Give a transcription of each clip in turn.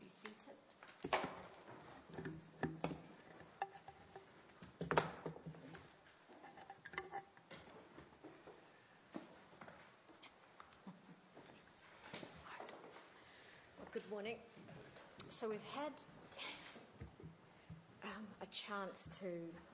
be seated. Well, good morning. So we've had a chance to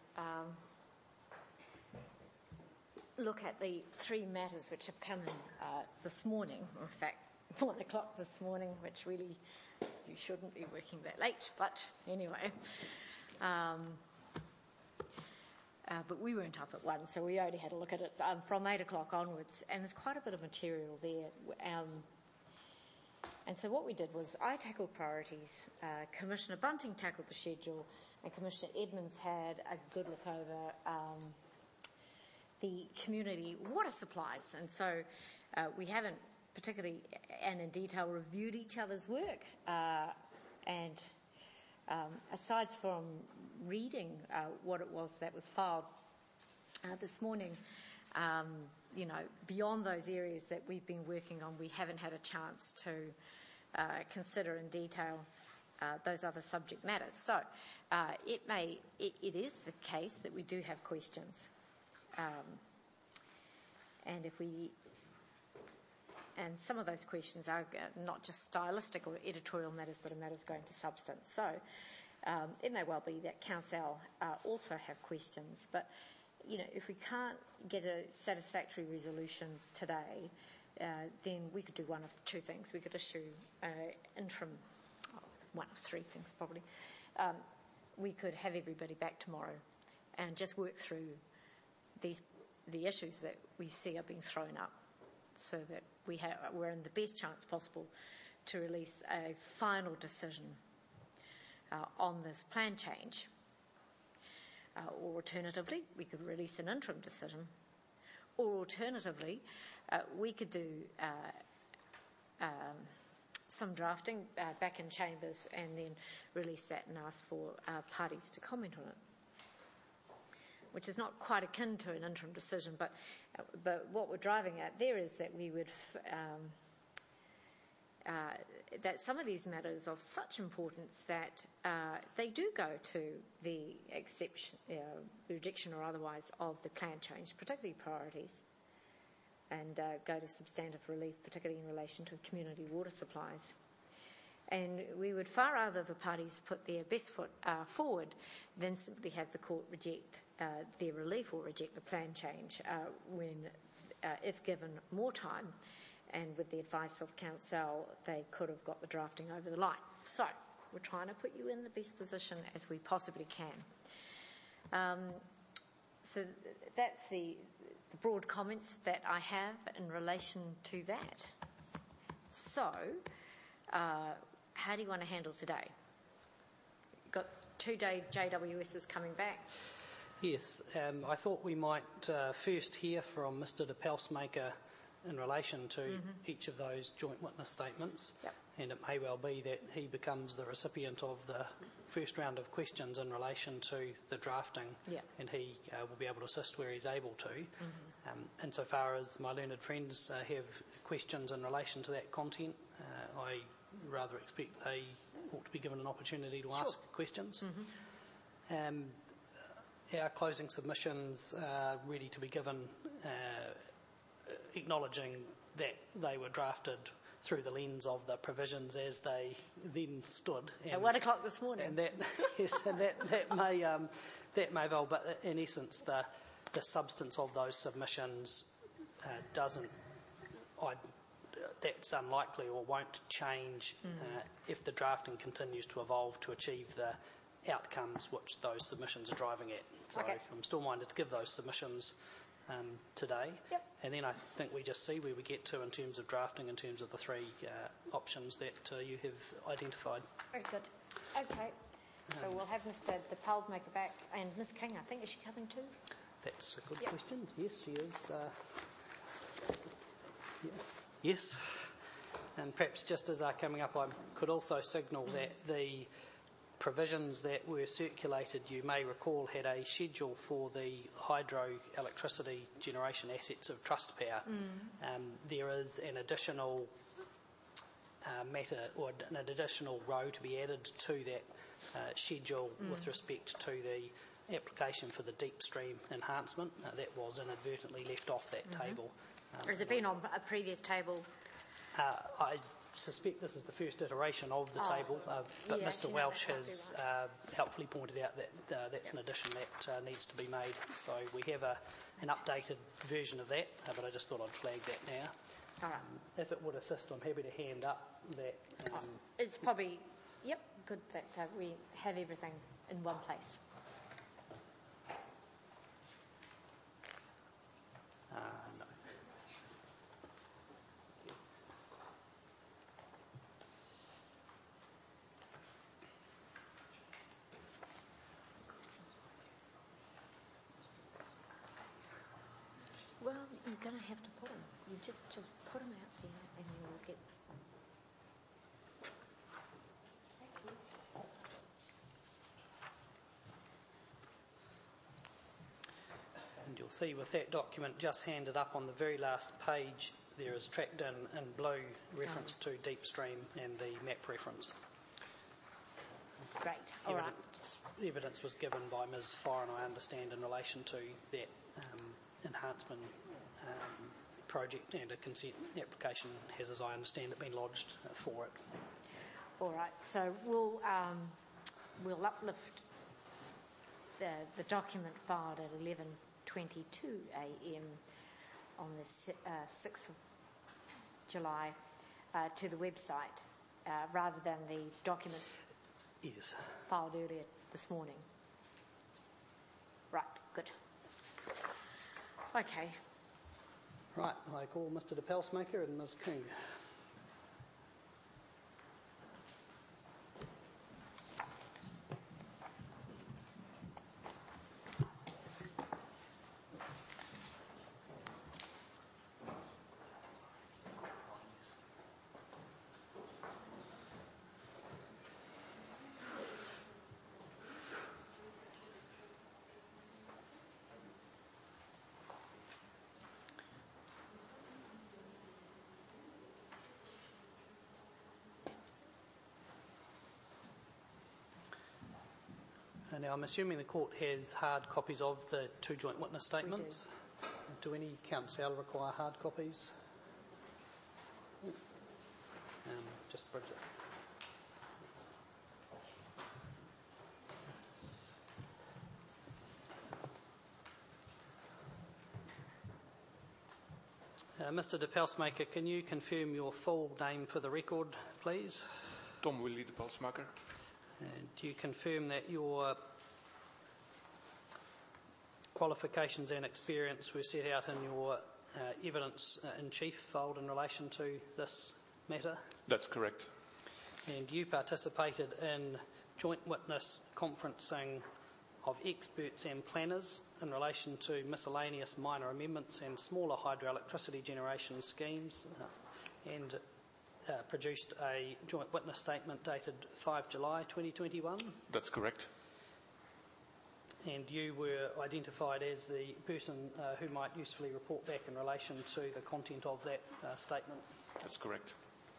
look at the three matters which have come in this morning, in fact 1 o'clock this morning, which really you shouldn't be working that late, but anyway. But we weren't up at 1, so we only had a look at it from 8 o'clock onwards, and there's quite a bit of material there. And so what we did was I tackled priorities, Commissioner Bunting tackled the schedule, and Commissioner Edmonds had a good look over the community water supplies. And so we haven't particularly and in detail reviewed each other's work. And aside from reading what it was that was filed this morning, beyond those areas that we've been working on, we haven't had a chance to consider in detail those other subject matters. So it is the case that we do have questions. And some of those questions are not just stylistic or editorial matters, but are matters going to substance. So it may well be that Council also have questions, but if we can't get a satisfactory resolution today, then we could do one of two things. We could issue interim, one of three things probably. We could have everybody back tomorrow and just work through the issues that we see are being thrown up, so that we're in the best chance possible to release a final decision on this plan change. Or alternatively, we could release an interim decision. Or alternatively, we could do some drafting back in chambers and then release that and ask for parties to comment on it, which is not quite akin to an interim decision, but what we're driving at there is that we would that some of these matters of such importance that they do go to the rejection or otherwise of the plan change, particularly priorities, and go to substantive relief, particularly in relation to community water supplies. And we would far rather the parties put their best foot forward than simply have the court reject their relief or reject the plan change when, if given more time and with the advice of Council, they could have got the drafting over the line. So we're trying to put you in the best position as we possibly can. So that's the broad comments that I have in relation to that. So how do you want to handle today? You've got 2 JWSs coming back. Yes, I thought we might first hear from Mr. De Pelsmaker in relation to each of those joint witness statements. Yep. And it may well be that he becomes the recipient of the first round of questions in relation to the drafting, and he will be able to assist where he's able to. Insofar as my learned friends have questions in relation to that content, I rather expect they ought to be given an opportunity to ask questions. Our closing submissions are ready to be given, acknowledging that they were drafted through the lens of the provisions as they then stood. At 1 o'clock this morning. And that, yes, and that may well, but in essence, the substance of those submissions that's unlikely or won't change if the drafting continues to evolve to achieve the outcomes which those submissions are driving at. So I'm still minded to give those submissions today. Yep. And then I think we just see where we get to in terms of drafting, in terms of the three options that you have identified. Very good. Okay. So we'll have Mr. De Pelsmaker back, and Ms. King, I think, is she coming too? That's a good question. Yes, she is. Yes. And perhaps just as they're coming up, I could also signal that the provisions that were circulated, you may recall, had a schedule for the hydroelectricity generation assets of Trustpower. There is an additional matter or an additional row to be added to that schedule with respect to the application for the deep stream enhancement. That was inadvertently left off that table. Has it been on a previous table? I suspect this is the first iteration of the table, but yeah, Mr. Welsh has helpfully pointed out that that's an addition that needs to be made. So we have an updated version of that, but I just thought I'd flag that now. All right. If it would assist, I'm happy to hand up that. It's probably, good that we have everything in one place. No. Well, you're going to have to put them. You just put them out there and you will get... And you'll see with that document just handed up on the very last page, there is tracked in blue reference to deep stream and the map reference. Great. All right. Evidence was given by Ms. Foran, I understand, in relation to that enhancement project, and a consent application has, as I understand it, been lodged for it. All right. So we'll uplift the document filed at 11:22 a.m. on the 6th of July to the website rather than the document filed earlier this morning. Right, good. Okay. Right, I call Mr. De Pelsmaker and Ms. King. Now, I'm assuming the court has hard copies of the two joint witness statements. Do any counsel require hard copies? Just Bridget. Mr. De Pelsmaker, can you confirm your full name for the record, please? Tom Willie De Pelsmaker. And do you confirm that your qualifications and experience were set out in your evidence in chief filed in relation to this matter? That's correct. And you participated in joint witness conferencing of experts and planners in relation to miscellaneous minor amendments and smaller hydroelectricity generation schemes, and produced a joint witness statement dated 5 July 2021? That's correct. And you were identified as the person who might usefully report back in relation to the content of that statement? That's correct.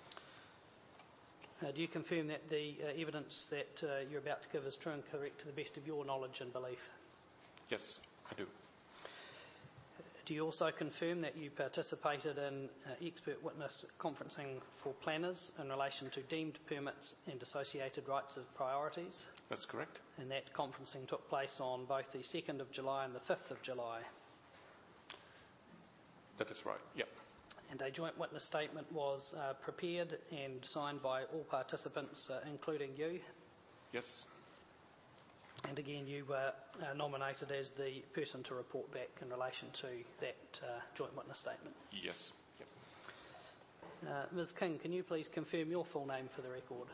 Do you confirm that the evidence that you're about to give is true and correct to the best of your knowledge and belief? Yes, I do. Do you also confirm that you participated in expert witness conferencing for planners in relation to deemed permits and associated rights of priorities? That's correct. And that conferencing took place on both the 2nd of July and the 5th of July? That is right, yep. And a joint witness statement was prepared and signed by all participants, including you? Yes. And again, you were nominated as the person to report back in relation to that joint witness statement? Yes. Yep. Ms. King, can you please confirm your full name for the record?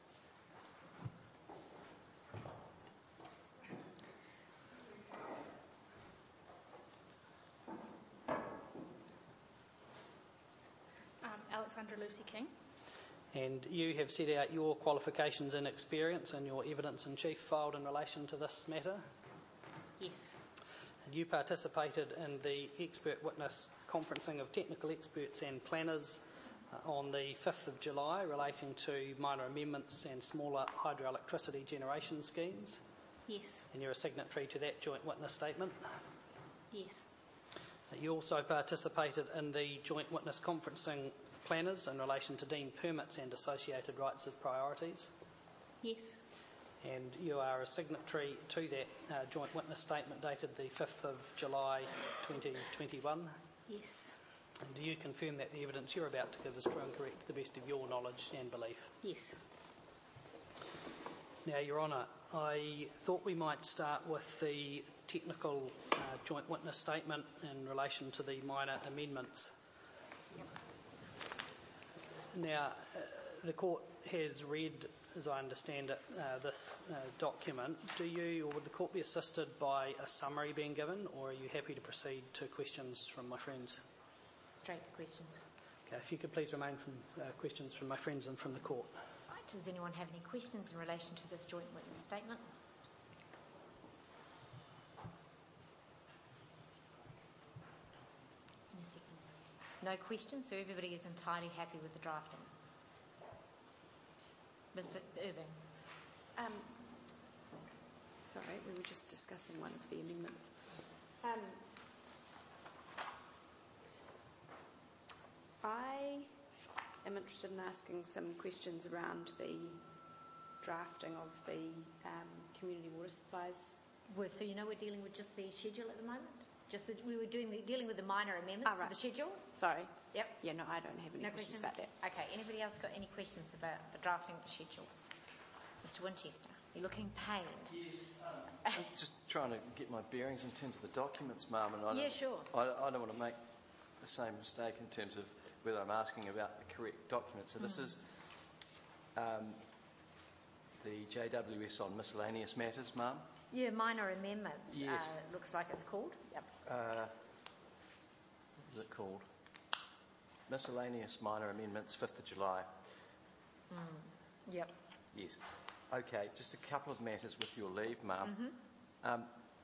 Alexandra Lucy King. And you have set out your qualifications and experience and your evidence in chief filed in relation to this matter? Yes. And you participated in the expert witness conferencing of technical experts and planners on the 5th of July relating to minor amendments and smaller hydroelectricity generation schemes. Yes. And you're a signatory to that joint witness statement. Yes. You also participated in the joint witness conferencing planners in relation to deemed permits and associated rights of priorities. Yes. And you are a signatory to that joint witness statement dated the 5th of July 2021. Yes. And do you confirm that the evidence you're about to give is true and correct to the best of your knowledge and belief? Yes. Now, Your Honour, I thought we might start with the technical joint witness statement in relation to the minor amendments. Now, the court has read, as I understand it, this document. Do you, or would the court be assisted by a summary being given, or are you happy to proceed to questions from my friends? Straight to questions. Okay, if you could please remain from questions from my friends and from the court. Right, does anyone have any questions in relation to this joint witness statement? In a second. No questions, so everybody is entirely happy with the drafting. Mr. Irving. Sorry, we were just discussing one of the amendments. I am interested in asking some questions around the drafting of the community water supplies. So you know we're dealing with just the schedule at the moment? We were dealing with the minor amendments to the schedule? Sorry. Yep. Yeah, no, I don't have any questions about that. Okay, anybody else got any questions about the drafting of the schedule? Mr. Winchester, you're looking pained. Yes. I'm just trying to get my bearings in terms of the documents, ma'am, and sure. I don't want to make the same mistake in terms of whether I'm asking about the correct document. So this is the JWS on miscellaneous matters, ma'am? Yeah, minor amendments. Yes. Looks like it's called. Yep. What is it called? Miscellaneous minor amendments, 5th of July. Yep. Yes. Okay, just a couple of matters with your leave, ma'am.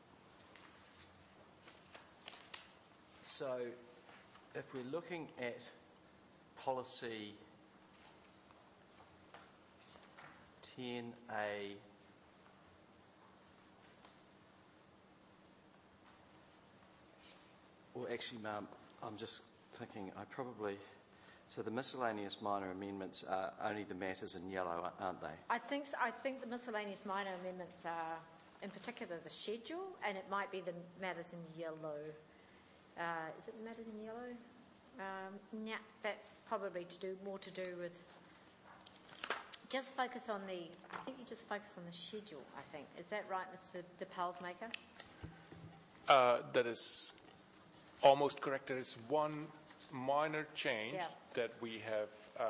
So, if we're looking at policy 10A, well, actually, ma'am, I'm just thinking so the miscellaneous minor amendments are only the matters in yellow, aren't they? I think the miscellaneous minor amendments are, in particular, the schedule, and it might be the matters in yellow. Is it the matters in yellow? Yeah, that's probably more to do with. Just focus on I think you just focus on the schedule, I think. Is that right, Mr. De Palsmaker? That is almost correct. There is one minor change that we have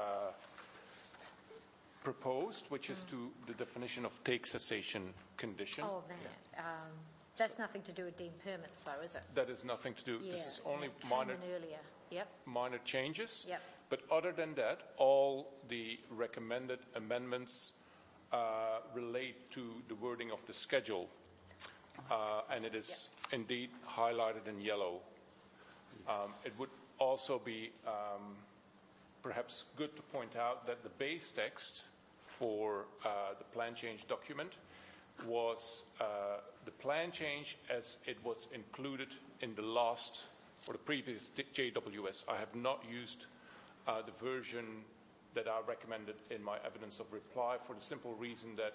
proposed, which is to the definition of take cessation condition. Oh, that. Yeah. That's nothing to do with deemed permits, though, is it? That is nothing to do. This is only earlier. Yep. Minor changes. Yep. But other than that, all the recommended amendments relate to the wording of the schedule, and it is indeed highlighted in yellow. It would also be perhaps good to point out that the base text for the plan change document was the plan change as it was included in the last or the previous JWS. I have not used the version that I recommended in my evidence of reply for the simple reason that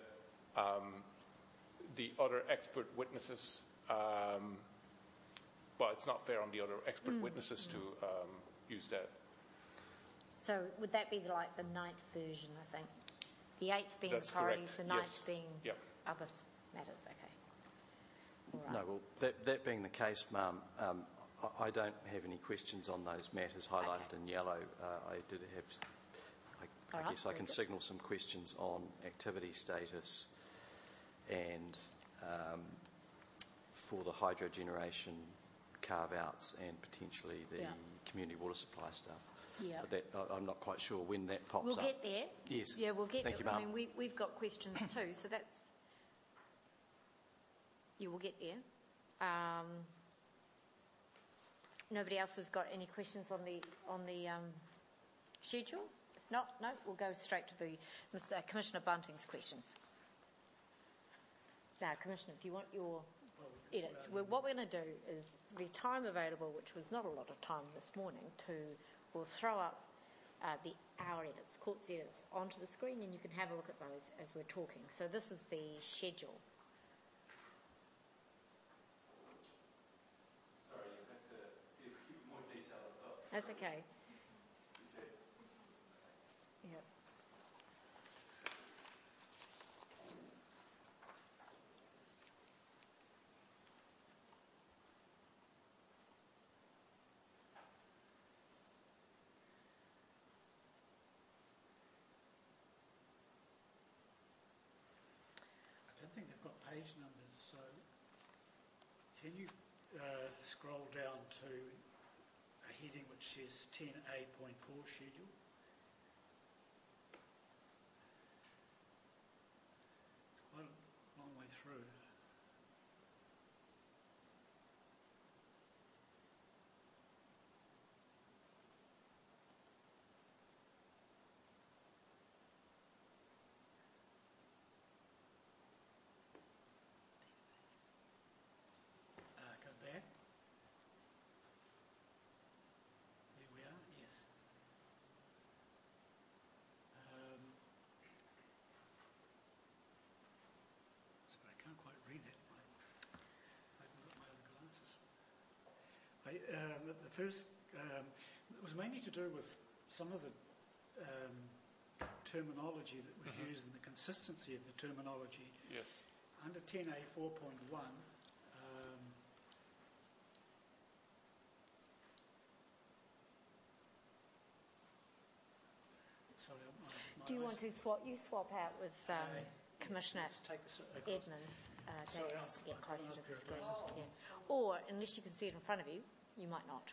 the other expert witnesses, well, it's not fair on the other expert witnesses to use that. So would that be like the 9th version, I think? The 8th being That's the priorities, correct. the 9th Yes. being Yep. other matters, okay. All right. No, well, that being the case, ma'am, I don't have any questions on those matters highlighted in yellow. I did have, I guess I can signal some questions on activity status and for the hydro generation carve-outs and potentially the community water supply stuff. Yeah. But I'm not quite sure when that pops We'll up. get there. Yes. Yeah, we'll get Thank there. you, I ma'am. mean, we've got questions too, so that's... Yeah, we'll get there. Nobody else has got any questions on the schedule? If not, no, we'll go straight to Commissioner Bunting's questions. Now, Commissioner, do you want your edits? What we're going to do is the time available, which was not a lot of time this morning, we'll throw up our edits, court's edits, onto the screen, and you can have a look at those as we're talking. So this is the schedule. Sorry, you have to give more detail as well. That's okay. Yep. I don't think they've got page numbers, so can you scroll down to a heading which says 10A.4 schedule? It's quite a long way through. Go back. There we are, yes. Sorry, I can't quite read that. I haven't got my other glasses. The first, it was mainly to do with some of the terminology that was used and the consistency of the terminology. Yes. Under 10A 4.1, sorry, Do you want to swap out with Commissioner just take this across. Edmonds? Sorry, David I'll- has to get I'll closer come to up the here, screen. glasses. Yeah. Or, unless you can see it in front of you, you might not.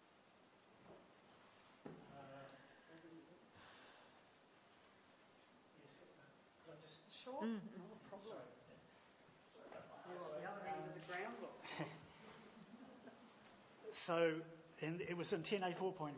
Yes, could I just... Sure, not a problem. The other end of the ground, look. So it was in 10A 4.1.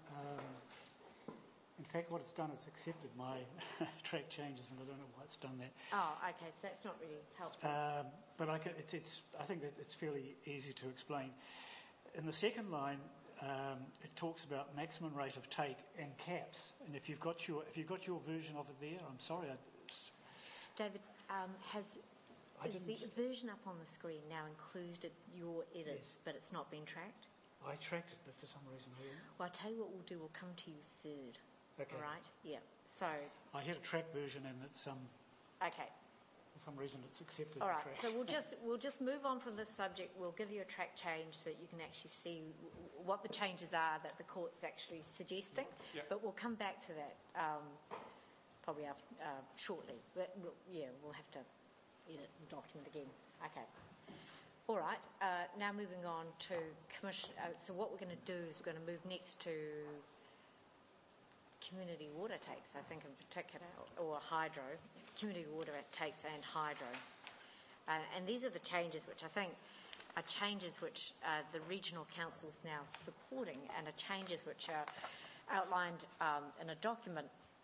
In fact, what it's done is accepted my track changes, and I don't know why it's done that. Oh, okay, so that's not really helpful. But I think that it's fairly easy to explain. In the second line, it talks about maximum rate of take and caps. And if you've got your version of it there, I'm sorry. David, is the version up on the screen now included your edits, Yes. but it's not been tracked? I tracked it, but for some reason I didn't. Well, I'll tell you what we'll do. We'll come to you third. Okay. All right? Yeah. So, I had a track version, and it's okay. for some reason it's accepted. All the right. track. So we'll just move on from this subject. We'll give you a track change so that you can actually see what the changes are that the court's actually suggesting. Yeah. But we'll come back to that probably shortly. But we'll have to edit the document again. Okay. All right. Now moving on to commission. So what we're going to do is we're going to move next to community water takes, I think in particular, or hydro, community water takes and hydro. And these are the changes which I think are changes which the regional council is now supporting, and are changes which are outlined in a document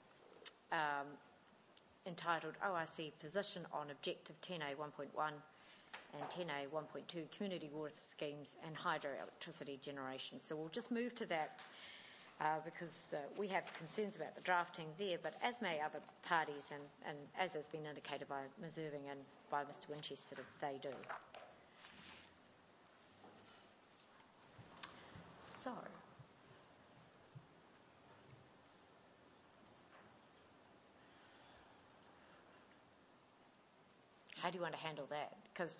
entitled ORC Position on Objective 10A 1.1 and 10A 1.2 Community Water Schemes and Hydroelectricity Generation. So we'll just move to that because we have concerns about the drafting there, but as may other parties, and as has been indicated by Ms Irving and by Mr Winchester, they do. So, how do you want to handle that? Because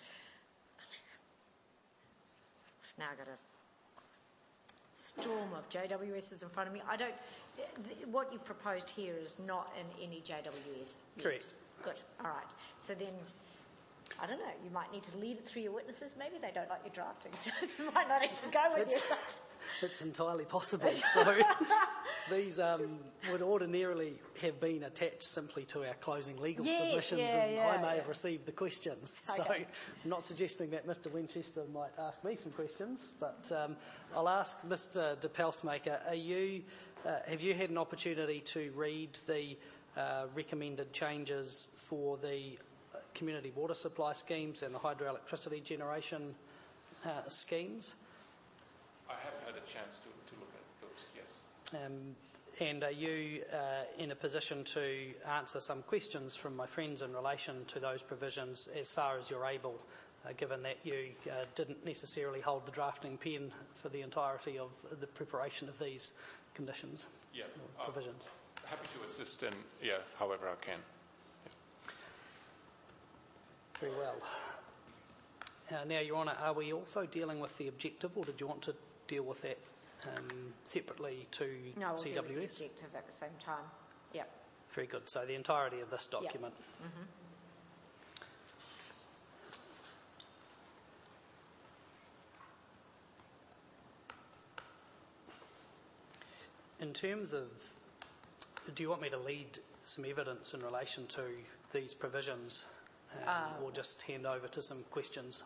now I've got a storm of JWSs in front of me. What you proposed here is not in any JWS yet. Correct. Good. All right. So then, I don't know, you might need to lead it through your witnesses. Maybe they don't like your drafting, so you might not actually go with you. It's entirely possible. So these would ordinarily have been attached simply to our closing legal submissions, and I may have received the questions. Okay. So I'm not suggesting that Mr Winchester might ask me some questions, but I'll ask Mr de Pelsmaker, are you have you had an opportunity to read the recommended changes for the community water supply schemes and the hydroelectricity generation schemes? I have had a chance to look at those, yes. And are you in a position to answer some questions from my friends in relation to those provisions as far as you're able, given that you didn't necessarily hold the drafting pen for the entirety of the preparation of these conditions or provisions? Happy to assist in, however I can. Very well. Now, Your Honour, are we also dealing with the objective, or did you want to deal with that separately to CWS? No, we'll deal with the objective at the same time. Yep. Very good. So the entirety of this document. Yep. Mm-hmm. In terms of, do you want me to lead some evidence in relation to these provisions, or just hand over to some questions?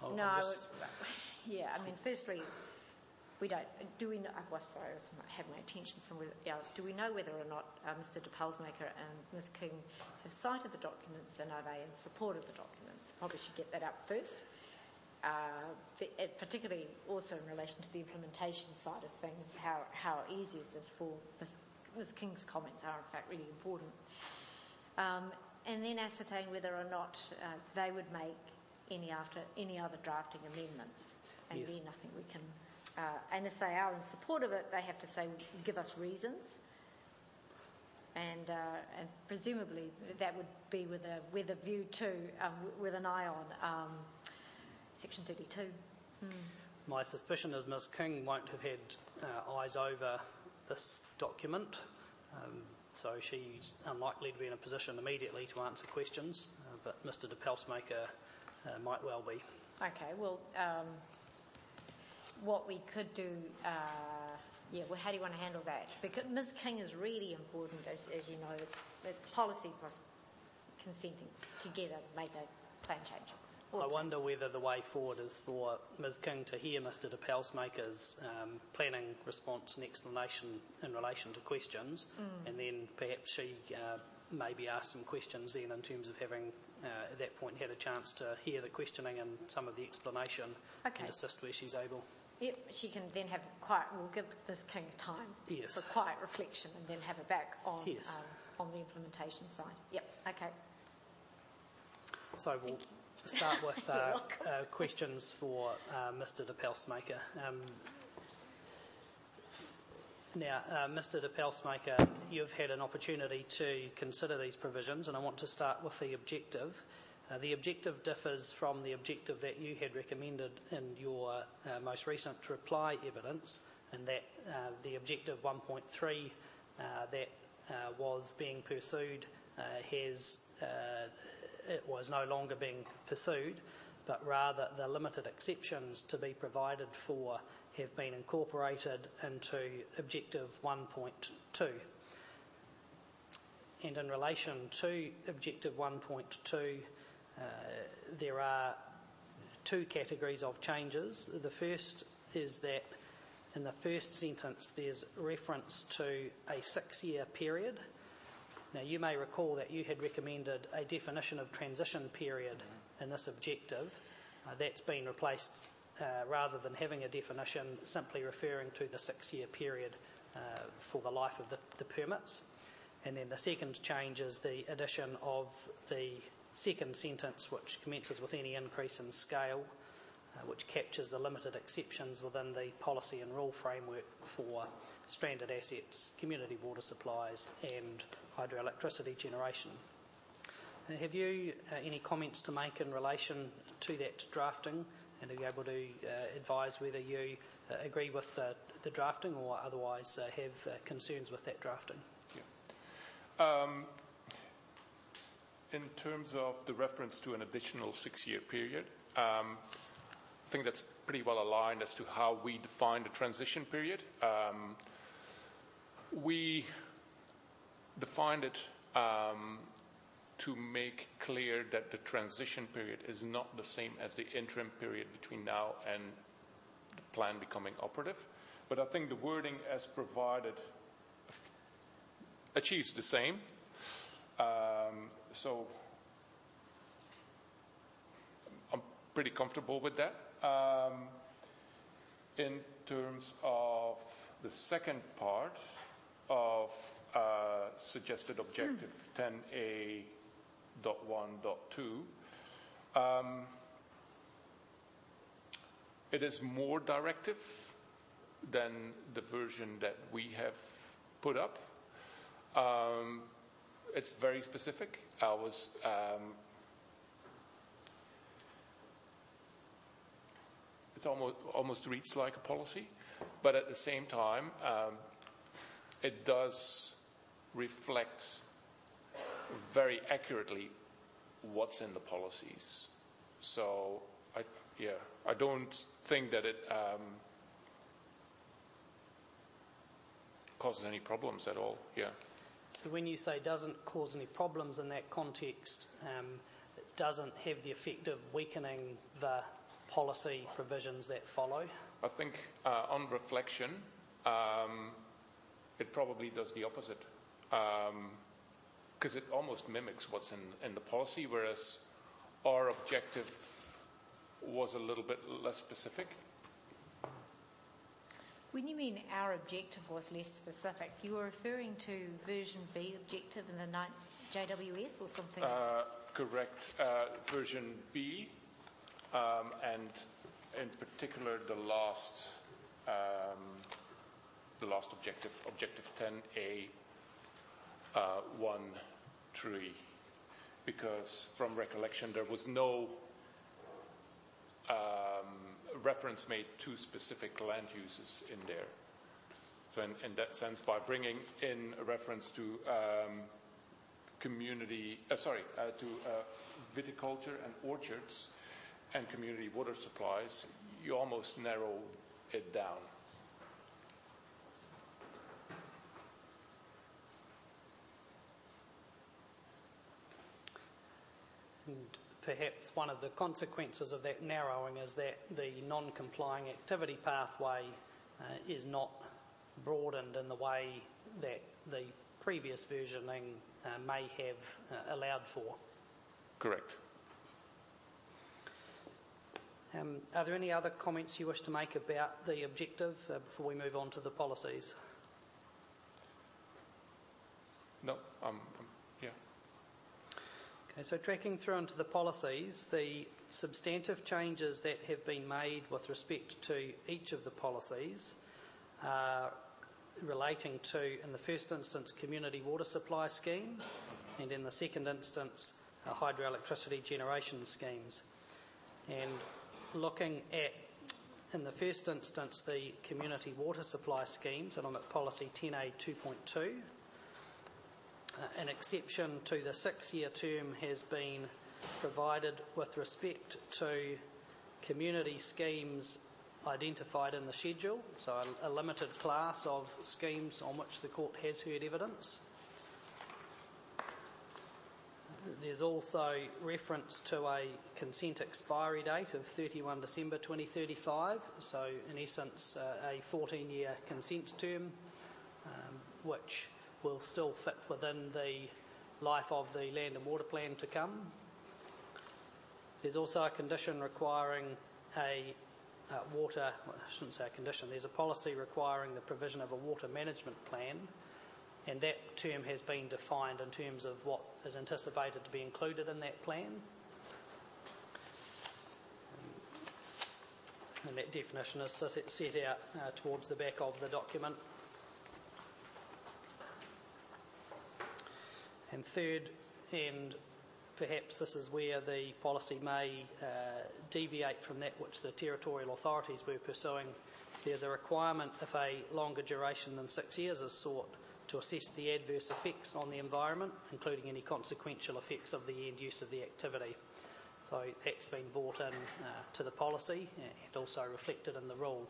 Firstly, we don't. Do we know? Sorry, I had my attention somewhere else. Do we know whether or not Mr. de Pelsmaker and Ms. King have cited the documents, and are they in support of the documents? Probably should get that up first. Particularly also in relation to the implementation side of things, how easy is this for Ms. King's comments are in fact really important. And then ascertain whether or not they would make any other drafting amendments. And yes. Then I think we can, and if they are in support of it, they have to say, give us reasons. And presumably that would be with a view to, with an eye on Section 32. My suspicion is Ms. King won't have had eyes over this document, so she's unlikely to be in a position immediately to answer questions, but Mr. de Pelsmaker might well be. Okay, well, what we could do, how do you want to handle that? Because Ms. King is really important, as you know, it's policy plus consenting together to make a plan change. I wonder whether the way forward is for Ms. King to hear Mr. de Pelsmaker's planning response and explanation in relation to questions, and then perhaps she maybe ask some questions then in terms of having at that point had a chance to hear the questioning and some of the explanation and assist where she's able. Yep, she can then have we'll give Ms. King time for quiet reflection and then have her back on the implementation side. Yep, okay. So we'll start with questions for Mr. de Pelsmaker. Now, Mr. de Pelsmaker, you've had an opportunity to consider these provisions, and I want to start with the objective. The objective differs from the objective that you had recommended in your most recent reply evidence, and that the objective 1.3 that was being pursued it was no longer being pursued, but rather the limited exceptions to be provided for have been incorporated into Objective 1.2. And in relation to Objective 1.2, there are two categories of changes. The first is that in the first sentence there's reference to a 6-year period. Now, you may recall that you had recommended a definition of transition period in this objective. That's been replaced, rather than having a definition, simply referring to the 6-year period for the life of the permits. And then the second change is the addition of the second sentence, which commences with any increase in scale, which captures the limited exceptions within the policy and rule framework for stranded assets, community water supplies and hydroelectricity generation. Have you any comments to make in relation to that drafting, and are you able to advise whether you agree with the drafting or otherwise have concerns with that drafting? In terms of the reference to an additional 6-year period, I think that's pretty well aligned as to how we define the transition period. We defined it to make clear that the transition period is not the same as the interim period between now and the plan becoming operative. But I think the wording as provided achieves the same. So I'm pretty comfortable with that. In terms of the second part of suggested objective 10A.1.2, it is more directive than the version that we have put up. It's very specific. It almost reads like a policy, but at the same time, it does reflect very accurately what's in the policies. So, I don't think that it causes any problems at all. Yeah. So when you say doesn't cause any problems in that context, it doesn't have the effect of weakening the policy provisions that follow? I think on reflection, it probably does the opposite, because it almost mimics what's in the policy, whereas our objective was a little bit less specific. When you mean our objective was less specific, you were referring to version B objective in the JWS or something else? Correct. Version B, and in particular the last objective, objective 10A.1.3, because from recollection there was no reference made to specific land uses in there. So in that sense, by bringing in a reference to viticulture and orchards and community water supplies, you almost narrow it down. And perhaps one of the consequences of that narrowing is that the non-complying activity pathway is not broadened in the way that the previous versioning may have allowed for. Correct. Are there any other comments you wish to make about the objective before we move on to the policies? No, yeah. Okay, so tracking through into the policies, the substantive changes that have been made with respect to each of the policies are relating to, in the first instance, community water supply schemes, and in the second instance, hydroelectricity generation schemes. And looking at, in the first instance, the community water supply schemes, and I'm at policy 10A.2.2, an exception to the 6-year term has been provided with respect to community schemes identified in the schedule, so a limited class of schemes on which the court has heard evidence. There's also reference to a consent expiry date of 31 December 2035, so in essence a 14-year consent term, which will still fit within the life of the land and water plan to come. There's also a condition requiring there's a policy requiring the provision of a water management plan, and that term has been defined in terms of what is anticipated to be included in that plan. And that definition is set out towards the back of the document. And third, and perhaps this is where the policy may deviate from that which the territorial authorities were pursuing, there's a requirement if a longer duration than 6 years is sought to assess the adverse effects on the environment, including any consequential effects of the end use of the activity. So that's been brought in to the policy and also reflected in the rule.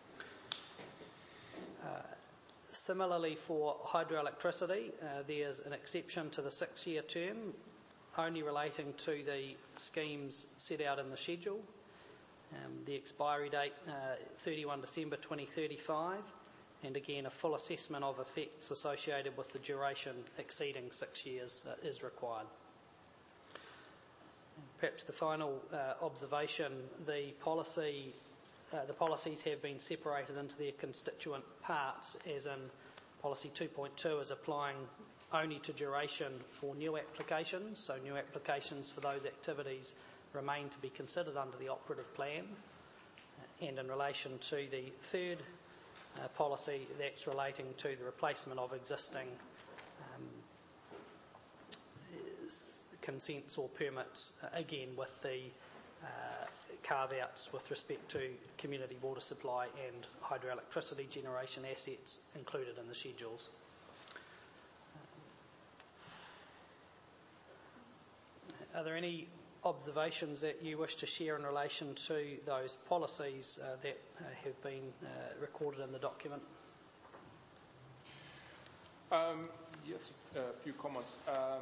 Similarly, for hydroelectricity, there's an exception to the 6-year term, only relating to the schemes set out in the schedule. The expiry date, 31 December 2035, and again a full assessment of effects associated with the duration exceeding 6 years is required. Perhaps the final observation, the policies have been separated into their constituent parts, as in policy 2.2 is applying only to duration for new applications, so new applications for those activities remain to be considered under the operative plan. And in relation to the third policy, that's relating to the replacement of existing consents or permits, again with the carve-outs with respect to community water supply and hydroelectricity generation assets included in the schedules. Are there any observations that you wish to share in relation to those policies that have been recorded in the document? Yes, a few comments.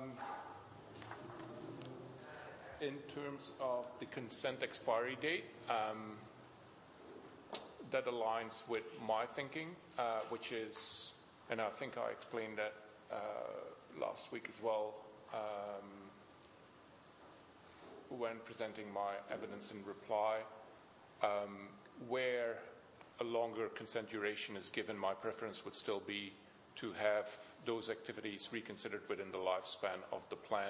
In terms of the consent expiry date, that aligns with my thinking, which is, and I think I explained that last week as well, when presenting my evidence in reply, where a longer consent duration is given, my preference would still be to have those activities reconsidered within the lifespan of the plan.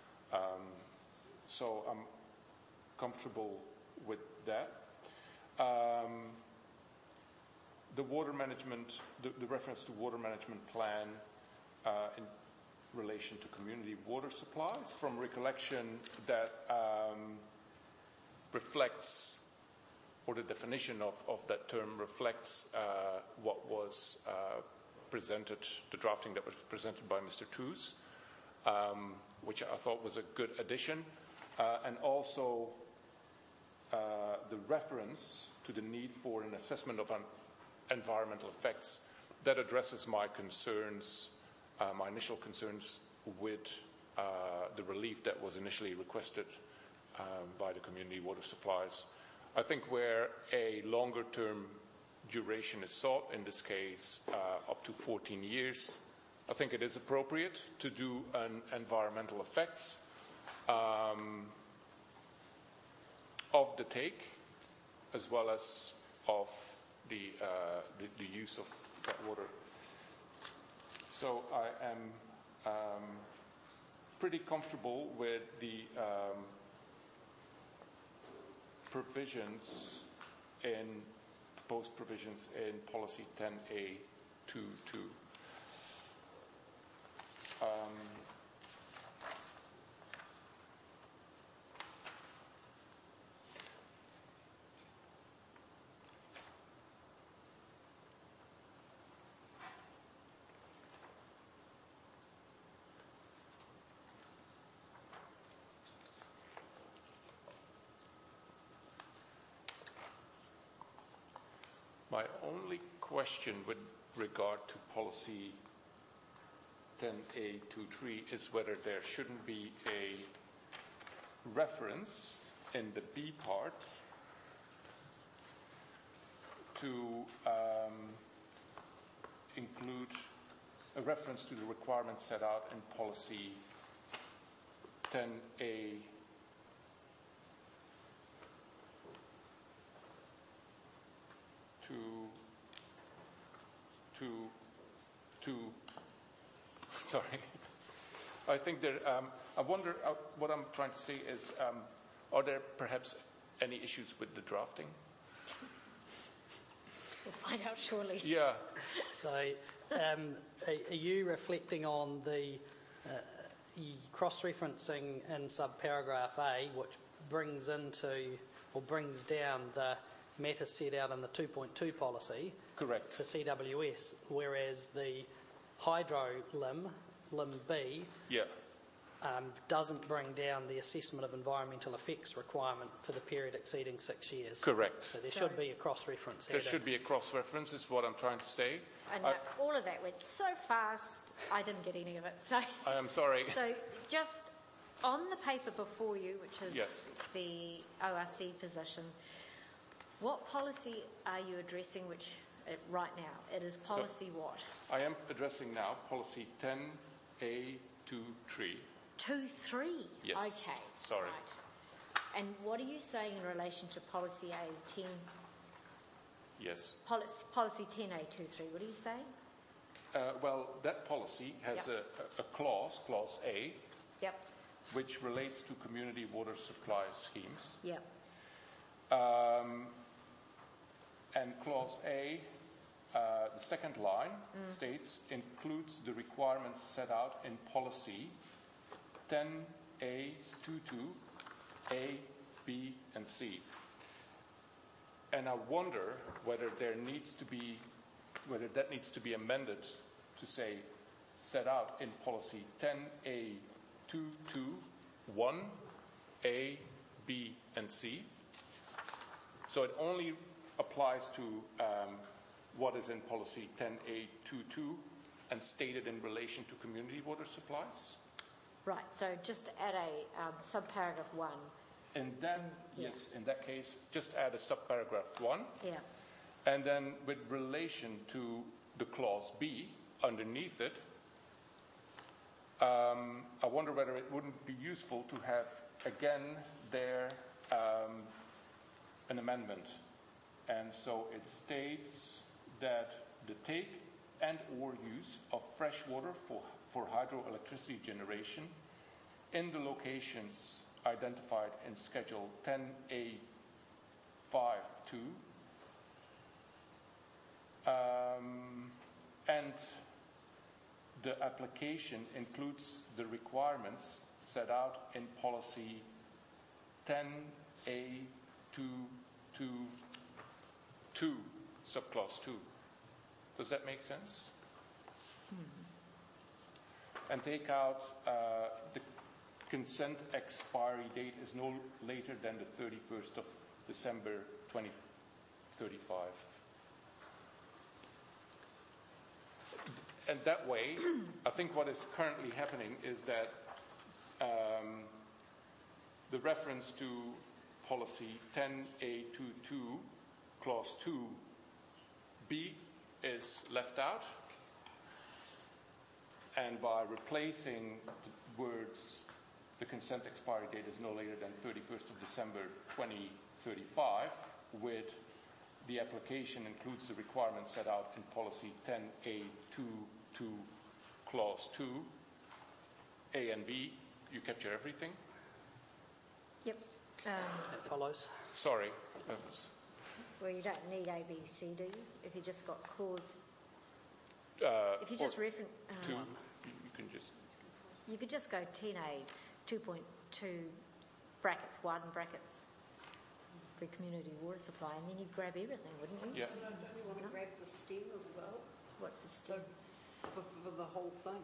So I'm comfortable with that. The water management, the reference to water management plan in relation to community water supplies, from recollection that reflects, or the definition of that term reflects what was presented, the drafting that was presented by Mr. Toos, which I thought was a good addition, and also the reference to the need for an assessment of environmental effects that addresses my concerns, my initial concerns with the relief that was initially requested by the community water supplies. I think where a longer term duration is sought, in this case up to 14 years, I think it is appropriate to do an environmental effects of the take, as well as of the use of that water. So I am pretty comfortable with the provisions in proposed provisions in policy 10A22. My only question with regard to policy 10A23 is whether there shouldn't be a reference in the B part to include a reference to the requirements set out in policy 10A sorry. I think there, I wonder, what I'm trying to say is, are there perhaps any issues with the drafting? We'll find out shortly. Yeah. So, are you reflecting on the cross-referencing in subparagraph A, which brings into, or brings down the matters set out in the 2.2 policy? Correct. To CWS, whereas the hydro limb B, yeah, doesn't bring down the assessment of environmental effects requirement for the period exceeding 6 years. Correct. So there should be a cross-reference. There should be a cross-reference, is what I'm trying to say. And all of that went so fast, I didn't get any of it. So I am sorry. So just on the paper before you, which is yes, the ORC position, what policy are you addressing which right now. It is policy what? I am addressing now policy 10A23. 2.3? Yes. Okay. Sorry. Right. And what are you saying in relation to policy A10? Yes. Policy 10A23, what are you saying? Well, that policy has a clause, Clause A, Yep. which relates to community water supply schemes. Yep. And Clause A, the second line, states, includes the requirements set out in policy 10A22, A, B, and C. And I wonder whether that needs to be amended to say, set out in policy 10A22, 1, A, B, and C. So it only applies to what is in policy 10A22 and stated in relation to community water supplies. Right, so just add a subparagraph 1. In that, yes, in that case, just add a subparagraph 1. Yeah. And then with relation to the clause B, underneath it, I wonder whether it wouldn't be useful to have, again, there an amendment. And so it states that the take and or use of fresh water for hydroelectricity generation in the locations identified in Schedule 10A5.2 and the application includes the requirements set out in policy 10A222, subclause 2. Does that make sense? And take out the consent expiry date is no later than the 31st of December 2035. And that way, I think what is currently happening is that the reference to policy 10A22, clause 2B is left out. And by replacing the words, the consent expiry date is no later than 31st of December 2035, with the application includes the requirements set out in policy 10A22, clause 2, A and B, you capture everything? Yep. That follows. Sorry. Well, you don't need A, B, C, do you? If you just got clause... if you just reference... you can just... You could just go 10A 2.2 brackets 1 brackets for community water supply, and then you'd grab everything, wouldn't you? Yeah. Don't you want to grab the stem as well? What's the stem? For the whole thing?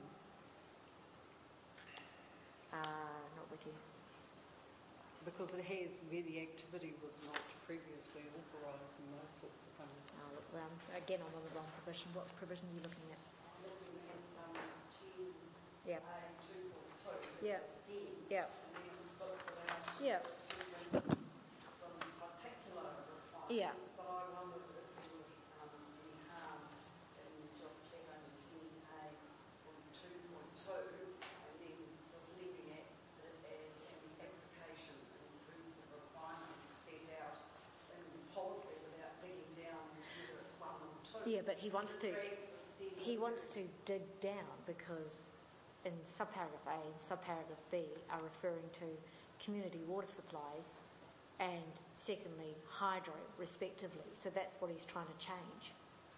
Not with you. Because it has where the activity was not previously authorised and those sorts of things. Oh, look, again, I'm on the wrong provision. What provision are you looking at? Looking at Yeah. 2.2, Yeah. STEM, Yeah. and then it splits it out Yeah. to some particular requirements. Yeah. But I wondered if there was any harm in just having 10A on 2.2 and then just leaving it as an application includes a requirement set out in policy without digging down whether it's 1 or 2. Yeah, but he wants to dig down because in subparagraph A and subparagraph B are referring to community water supplies and secondly hydro respectively. So that's what he's trying to change.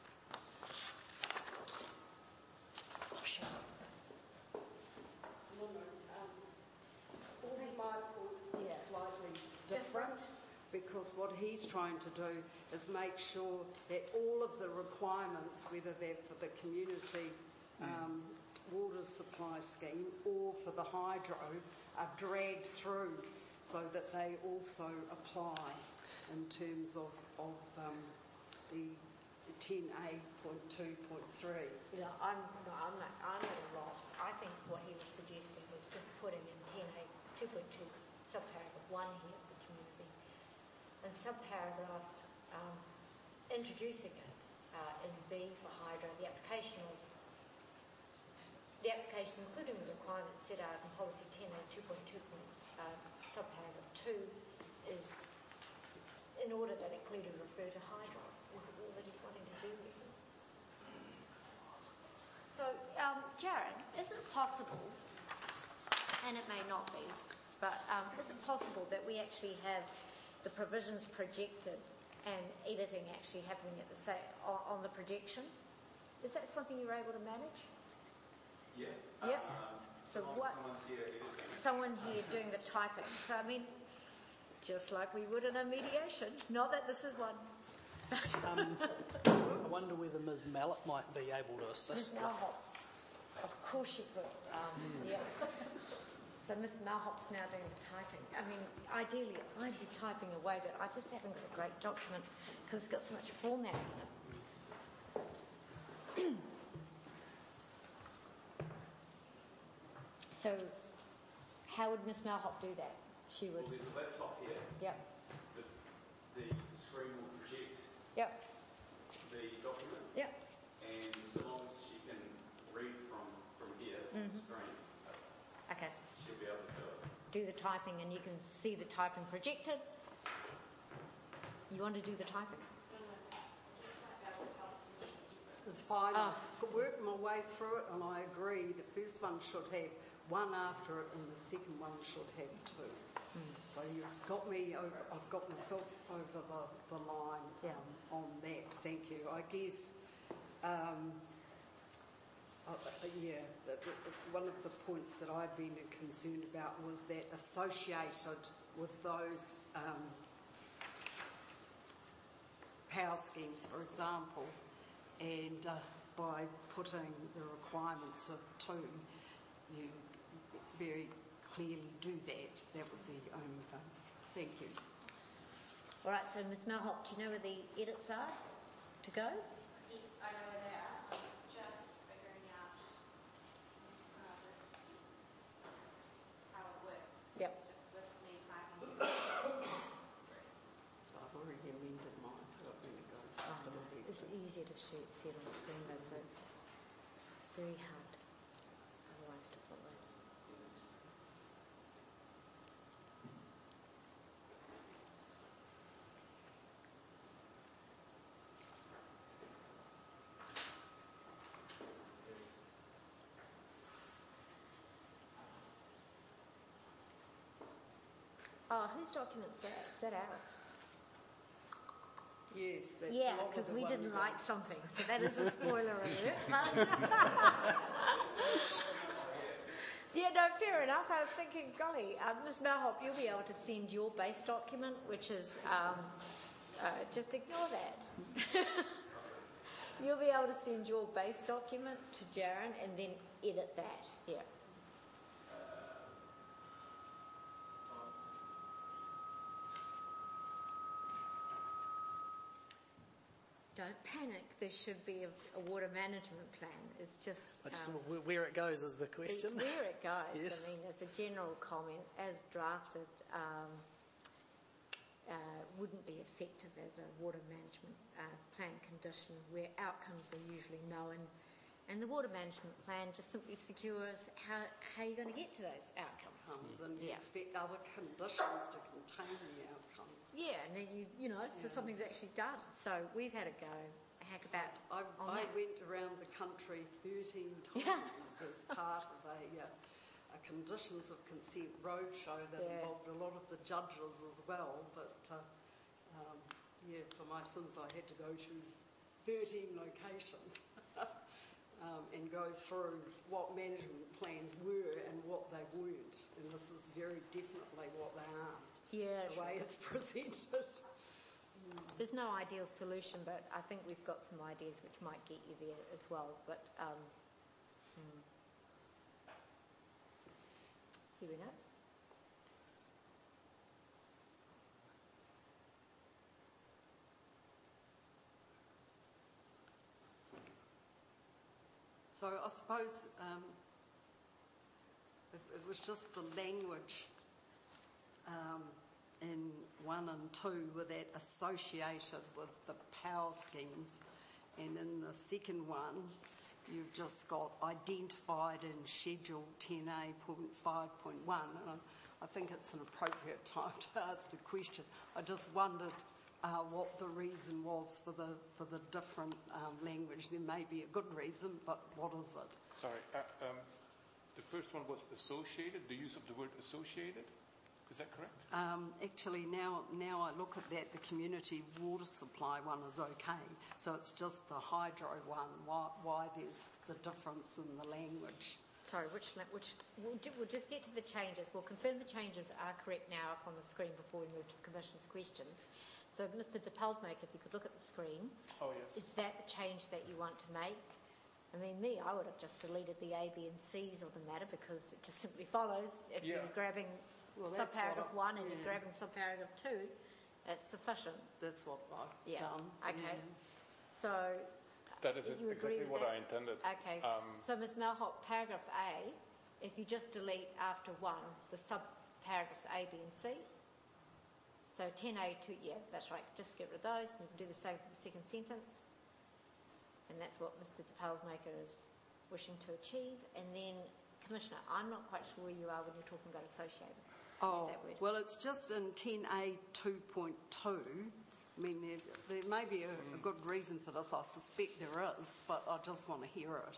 Oh, shit. All my point is Yeah. slightly different because what he's trying to do is make sure that all of the requirements, whether they're for the community water supply scheme or for the hydro, are dragged through so that they also apply in terms of the 10A.2.3. Yeah, I'm at a loss. I think what he was suggesting was just putting in 10A 2.2 subparagraph 1 here for community and subparagraph introducing it in B for hydro, the application, including the requirements set out in policy 10 and 2.2 subparagraph 2, is in order that it clearly refer to hydro. Is it all that he's wanting to do with it? So, Jared, is it possible, and it may not be, but is it possible that we actually have the provisions projected and editing actually happening at the on the projection? Is that something you're able to manage? Yeah. Yep. So what? Someone's here doing the typing. So I mean, just like we would in a mediation. Not that this is one. I wonder whether Ms. Mallett might be able to assist. Ms. Malhop. Of course she could. Yeah. So Ms. Malhop's now doing the typing. I mean, ideally, I'd be typing away, but I just haven't got a great document because it's got so much format in it. So, how would Ms. Malhop do that? She would. Well, there's a laptop here. Yep. The screen will project Yep. the document. Yep. And so long as she can read from here on the screen, Okay. she'll be able to do it. Do the typing, and you can see the typing projected. You want to do the typing? It's fine. I've worked my way through it, and I agree. The first one should have one after it, and the second one should have two. So you've got me over. I've got myself over the line on that. Thank you. I guess. One of the points that I'd been concerned about was that associated with those power schemes, for example, and by putting the requirements of two, you very clearly do that. That was the only thing. Thank you. All right, so Ms. Malhop, do you know where the edits are to go? Yes, I know where they are. I'm just figuring out how it works. Yep. Just with me typing. So I've already amended mine to it when it goes Oh, to no. the big It's thing. easier to see it on the screen, though, so it's very hard otherwise to follow. Oh, whose document's that? Is that ours? Yes, that's Yeah, not because the we one didn't that- like something, so that is a spoiler alert. Yeah, no, fair enough. I was thinking, golly, Ms. Malhop, you'll be able to send your base document, which is, just ignore that. You'll be able to send your base document to Jaron and then edit that, yeah. Don't panic. There should be a water management plan. It's just Where it goes is the question. It's where it goes. Yes. I mean, as a general comment, as drafted, wouldn't be effective as a water management plan condition where outcomes are usually known, and the water management plan just simply secures how you're going to get to those outcomes. And you expect other conditions to contain the outcomes. Yeah, and then so something's actually done. So we've had a go, a hack about. I went around the country 13 times as part of a conditions of consent roadshow that involved a lot of the judges as well. But for my sins, I had to go to 13 locations and go through what management plans were and what they weren't. And this is very definitely what they aren't. Yeah, the way it's presented. There's no ideal solution, but I think we've got some ideas which might get you there as well. But here we go. So I suppose it was just the language in 1 and 2 with that associated with the power schemes, And in the second one, you've just got identified in Schedule 10A.5.1. And I think it's an appropriate time to ask the question. I just wondered what the reason was for the different language. There may be a good reason, but what is it? Sorry, the first one was associated, the use of the word associated. Is that correct? Actually, now I look at that, the community water supply one is okay. So it's just the hydro one, why there's the difference in the language. Sorry, we'll just get to the changes. We'll confirm the changes are correct now up on the screen before we move to the Commission's question. So, Mr. de Pelsmaker, if you could look at the screen. Oh, yes. Is that the change that you want to make? I mean, I would have just deleted the A, B and C's of the matter because it just simply follows. If you're grabbing subparagraph 1 and you're grabbing subparagraph 2, it's sufficient. That's what I've done. Okay. Yeah. So, that is you agree exactly with what that? I intended. Okay. So, Ms. Malholt, paragraph A, if you just delete after 1 the subparagraphs A, B and C. So 10A, 2, that's right. Just get rid of those and you can do the same for the second sentence. And that's what Mr. de Pelsmaker is wishing to achieve. And then, Commissioner, I'm not quite sure where you are when you're talking about associated. Oh, well, it's just in 10A 2.2. I mean, there may be a good reason for this. I suspect there is, but I just want to hear it.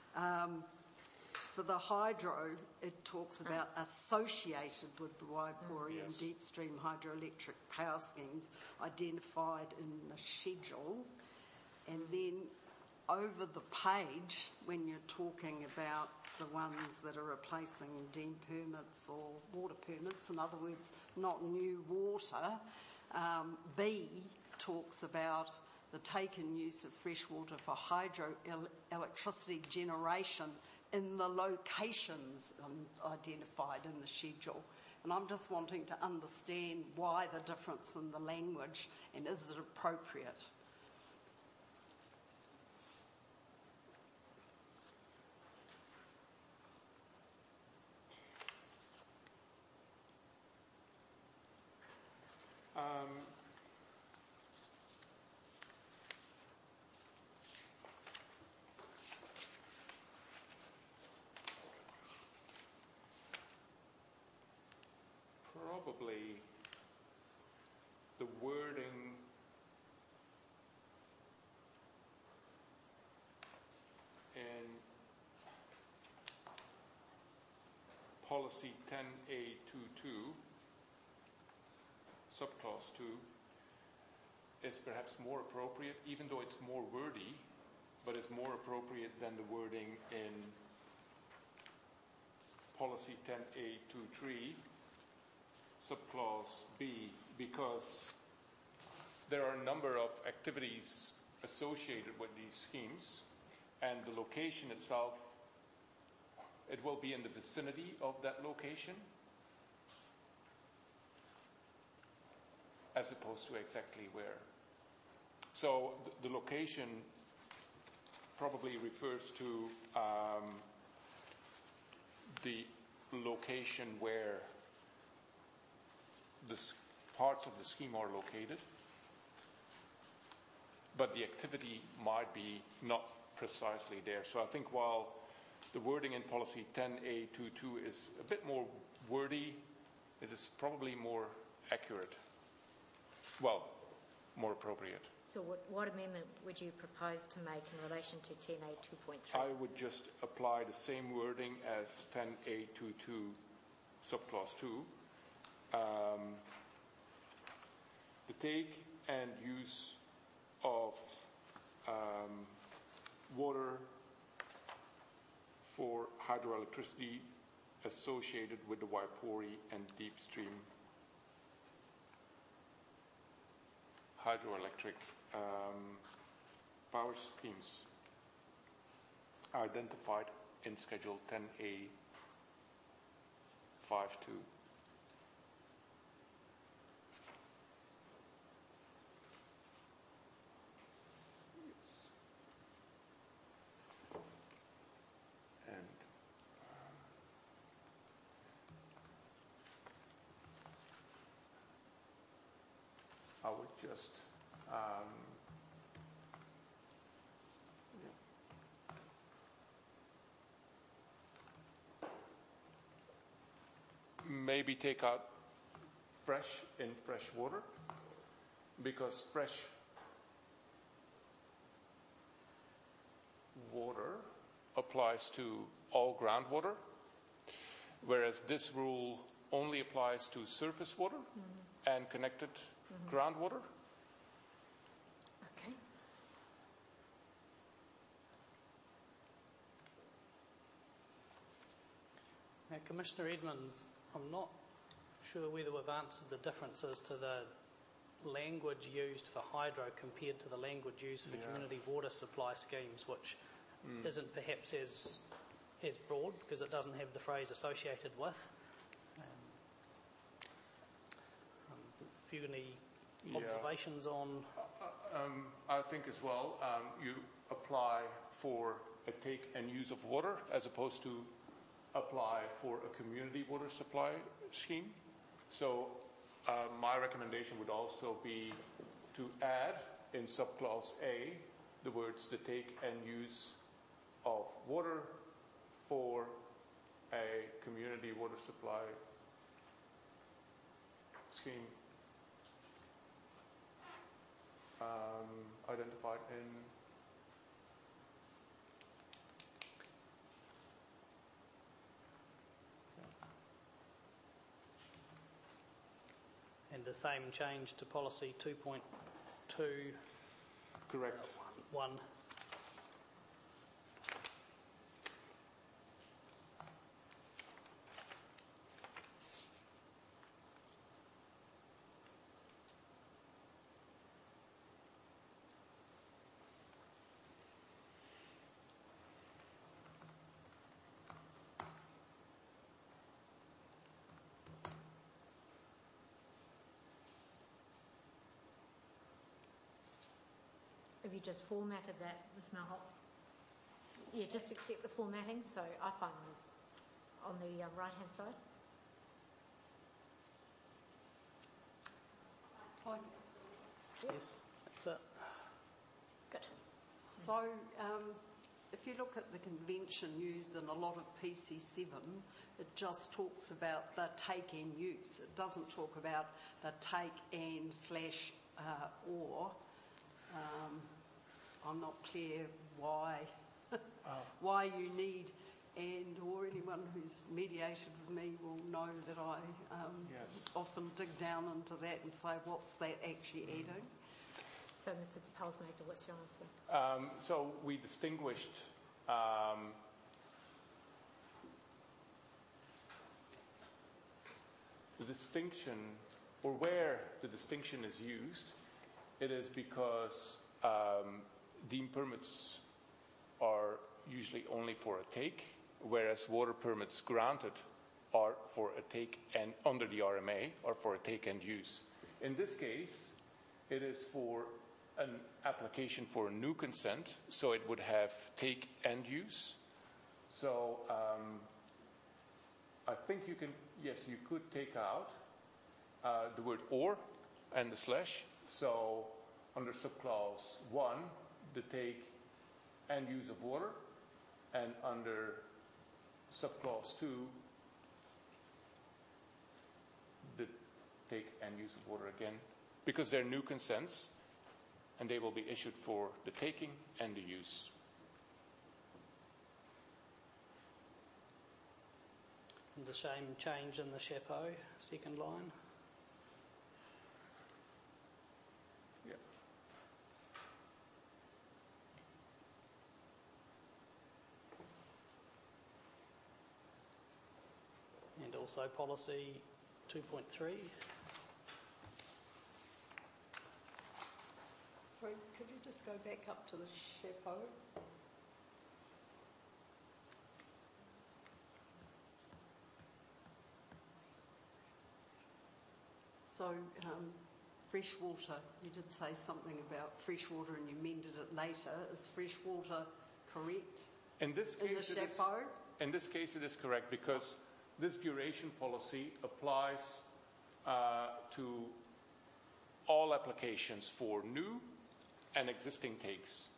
For the hydro, it talks about associated with the Waipori and deep stream hydroelectric power schemes identified in the schedule. And then over the page, when you're talking about the ones that are replacing deemed permits or water permits, in other words, not new water, B talks about the taken use of fresh water for hydroelectricity generation in the locations identified in the schedule. And I'm just wanting to understand why the difference in the language and is it appropriate? Probably the wording in policy 10A22, subclause 2, is perhaps more appropriate, even though it's more wordy, but it's more appropriate than the wording in policy 10A23, subclause B, because there are a number of activities associated with these schemes, and the location itself, it will be in the vicinity of that location, as opposed to exactly where. So the location probably refers to the location where the parts of the scheme are located, but the activity might be not precisely there. So I think while the wording in policy 10A22 is a bit more wordy, it is probably more accurate. Well, more appropriate. So what amendment would you propose to make in relation to 10A 2.3? I would just apply the same wording as 10A22 subclause 2. The take and use of water for hydroelectricity associated with the Waipori and deep stream hydroelectric power schemes identified in Schedule 10A 5.2. I would just maybe take out fresh in fresh water, because fresh water applies to all groundwater, whereas this rule only applies to surface water and connected groundwater. Okay. Now, Commissioner Edmonds, I'm not sure whether we've answered the differences to the language used for hydro compared to the language used for community water supply schemes, which isn't perhaps as broad because it doesn't have the phrase associated with. Have you got any observations on? I think as well, you apply for a take and use of water as opposed to apply for a community water supply scheme. So my recommendation would also be to add in subclause A the words the take and use of water for a community water supply scheme identified in and the same change to policy 2.2. Correct. 1. Have you just formatted that, Ms. Malholt? Yeah, just accept the formatting. So I find this on the right-hand side. Yes, that's it. Good. So, if you look at the convention used in a lot of PC7, it just talks about the take and use. It doesn't talk about the take and slash or. I'm not clear why why you need and or. Anyone who's mediated with me will know that I often dig down into that and say, what's that actually adding? So, Mr. Pelsmaker, what's your answer? So we distinguished the distinction, or where the distinction is used, it is because deem permits are usually only for a take, whereas water permits granted are for a take and under the RMA are for a take and use. In this case, it is for an application for a new consent, so it would have take and use. So I think you can, yes, you could take out the word or and the slash. So under subclause 1, the take and use of water, and under subclause 2, the take and use of water again, because they're new consents and they will be issued for the taking and the use. And the same change in the chapeau, second line. Yeah. And also policy 2.3. Sorry, could you just go back up to the chapeau? So, fresh water, you did say something about fresh water and you amended it later. Is fresh water correct In this in the case, chapeau? in this case, it is correct because this duration policy applies to all applications for new and existing takes.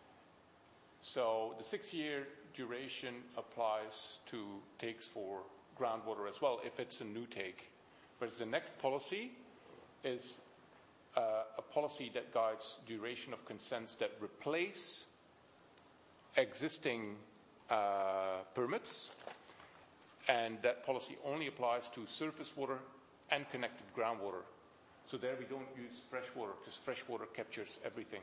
So the 6-year duration applies to takes for groundwater as well if it's a new take. Whereas the next policy is a policy that guides duration of consents that replace existing permits, and that policy only applies to surface water and connected groundwater. So there we don't use fresh water, because fresh water captures everything.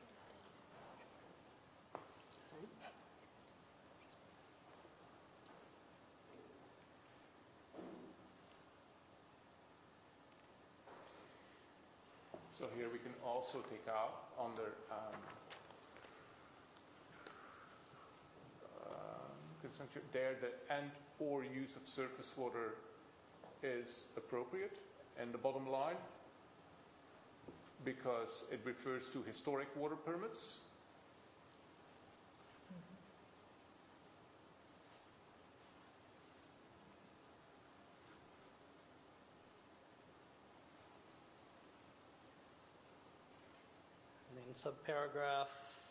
So here we can also take out under consumption there the and or use of surface water is appropriate in the bottom line, because it refers to historic water permits. And then subparagraph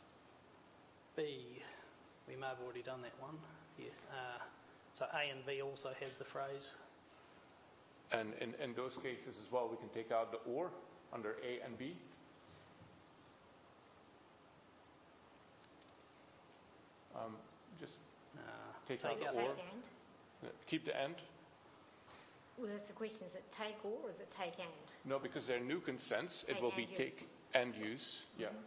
B, we may have already done that one. Yeah. So A and B also has the phrase. And in those cases as well, we can take out the or under A and B. Just take out the or. Keep the and. Well, that's the question. Is it take or is it take and? No, because they're new consents. It will be take and use. Yeah. Mm-hmm.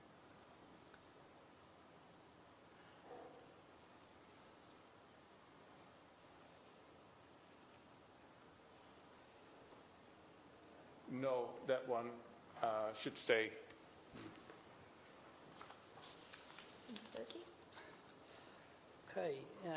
No, that one should stay. Okay.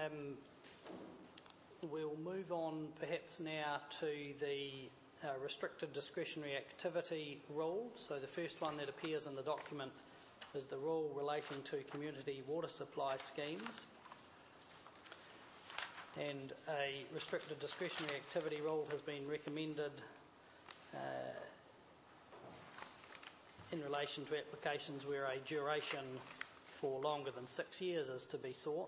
We'll move on perhaps now to the restricted discretionary activity rule. So the first one that appears in the document is the rule relating to community water supply schemes. And a restricted discretionary activity rule has been recommended in relation to applications where a duration for longer than 6 years is to be sought.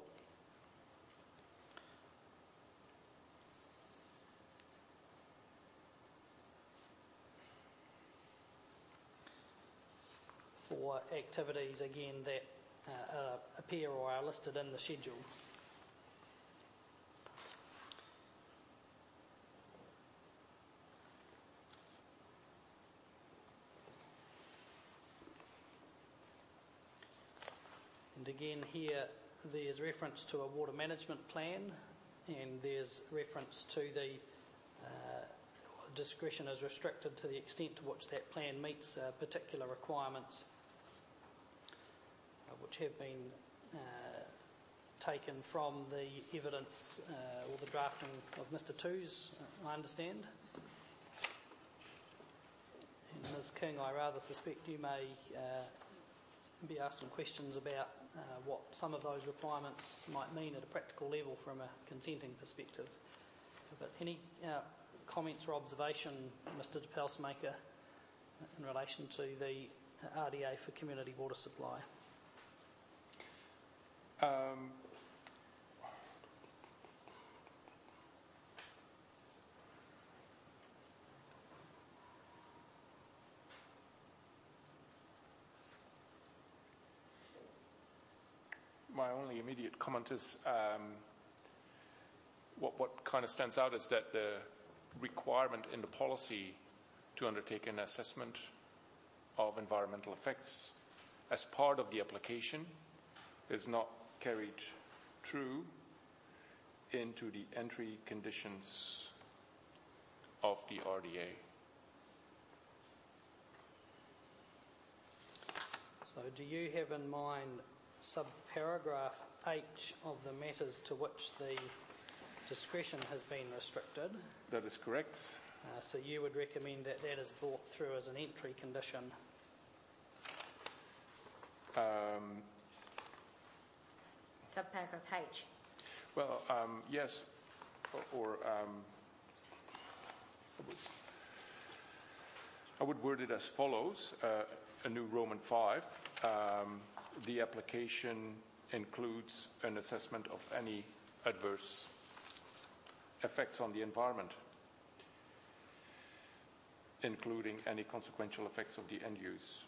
For activities, again, that appear or are listed in the schedule. And again here there's reference to a water management plan, and there's reference to the discretion is restricted to the extent to which that plan meets particular requirements which have been taken from the evidence or the drafting of Mr. Tooze, I understand. And Ms. King, I rather suspect you may be asked some questions about what some of those requirements might mean at a practical level from a consenting perspective. But any comments or observation, Mr. De Pelsmaker, in relation to the RDA for community water supply? My only immediate comment is what kind of stands out is that the requirement in the policy to undertake an assessment of environmental effects as part of the application is not carried through into the entry conditions of the RDA. So do you have in mind subparagraph H of the matters to which the discretion has been restricted? That is correct. So you would recommend that that is brought through as an entry condition? Subparagraph H. Well, yes, or I would word it as follows, a new Roman 5. The application includes an assessment of any adverse effects on the environment, including any consequential effects of the end use.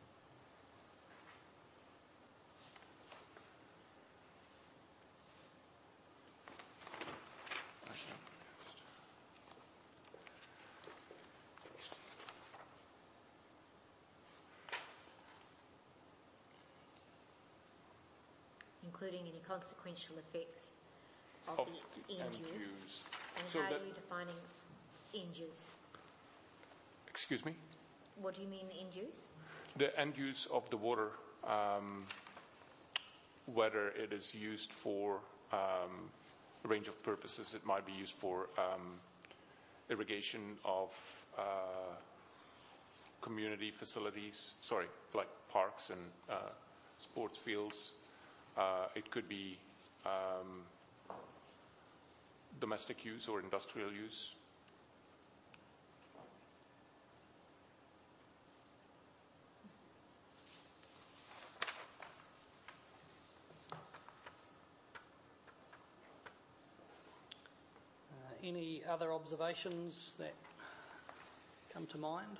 Including any consequential effects of the end use. And so how are you defining end use? Excuse me? What do you mean end use? The end use of the water, whether it is used for a range of purposes. It might be used for irrigation of community facilities, like parks and sports fields. It could be domestic use or industrial use. Any other observations that come to mind?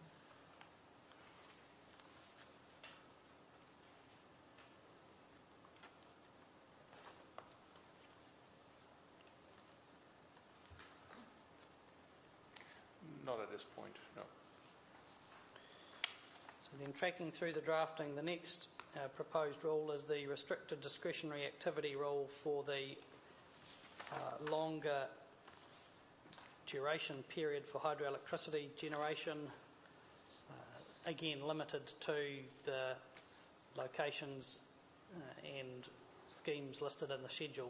Not at this point, no. So then tracking through the drafting, the next proposed rule is the restricted discretionary activity rule for the longer duration period for hydroelectricity generation, again limited to the locations and schemes listed in the schedule.